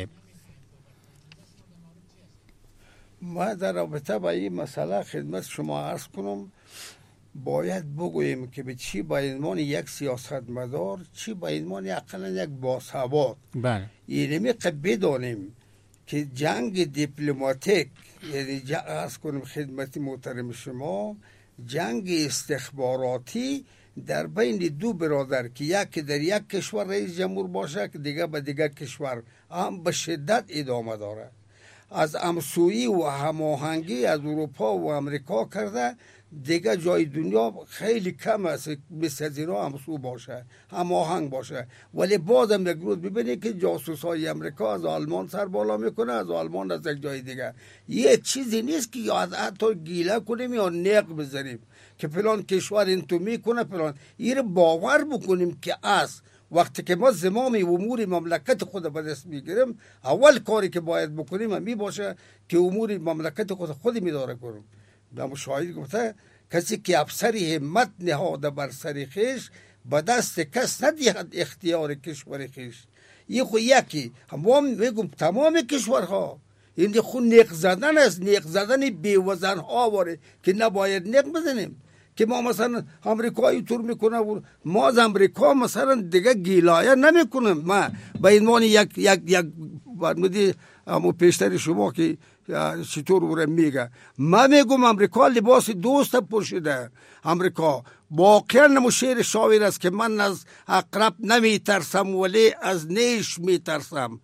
ما در رابطه با این مسئله خدمت شما عرض کنم باید بگوییم که به چی به عنوان یک سیاستمدار، چی به عنوان اقلا یک باسواد، بله، اینمی که بدانیم که جنگ دیپلماتیک، یعنی از کنیم خدمت محترم شما، جنگ استخباراتی در بین دو برادر که یک در یک کشور رئیس جمهور باشه که دیگه به دیگه کشور هم به شدت ادامه داره. از همسویی و هماهنگی از اروپا و امریکا کرده دیگه جای دنیا خیلی کم است مثل از اینا همسو باشه، هماهنگ باشه. ولی بازم یک روز ببینید که جاسوس های امریکا از آلمان سر بالا میکنه، از آلمان از یک جای دیگه. یه چیزی نیست که یا از حتی گیله کنیم یا نق بزنیم که فلان کشور این تو میکنه فلان. این باور بکنیم که از وقتی که ما زمام امور مملکت خود به دست میگیریم، اول کاری که باید بکنیم همی باشه که امور مملکت خود خود میداره کنیم. به مشاهده گفته کسی که افسر همت نهاده بر سر خیش، به دست کس ندهد اختیار کشور خیش. این خو یکی ما میگم تمام کشورها این خو نق زدن است، نق زدن بیوزن ها واره که نباید نق بزنیم. که ما مثلا امریکایی طور میکنه، ما از امریکا مثلا دیگه گیلایه نمیکنیم. ما به عنوان یک یک یک برمودی امو پیشتر شما که چطور وره میگه، ما میگم امریکا لباس دوست پوشیده. امریکا واقعا نمو شعر شاعر است که من از عقرب نمیترسم ولی از نیش میترسم.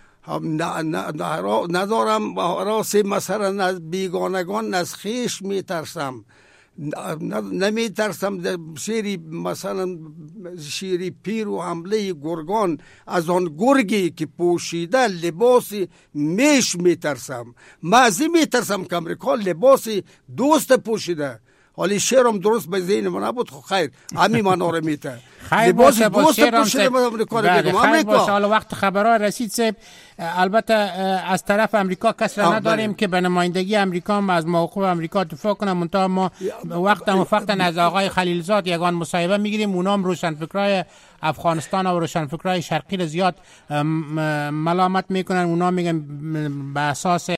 ندارم راس مثلا از بیگانگان از خیش میترسم. نمی ترسم شیری مثلا شیری پیر و حمله گرگان، از آن گرگی که پوشیده لباس میش می ترسم. مازی می ترسم که امریکا لباس دوست پوشیده. حالی شعرم درست به ذهن من نبود، خب خیر همین معنا رو میته. لباس دوست پوشیده من امریکا رو میگم. خیر باشه. حالا وقت خبرها رسید صاحب، البته از طرف امریکا کس را نداریم که به نمایندگی امریکا هم از موقف امریکا دفاع کنه. منتها ما وقت هم فقط از آقای خلیلزاد یگان مصاحبه میگیریم. اونام روشنفکرای افغانستان و روشنفکرای شرقی را زیاد ملامت میکنن. اونا میگن به اساس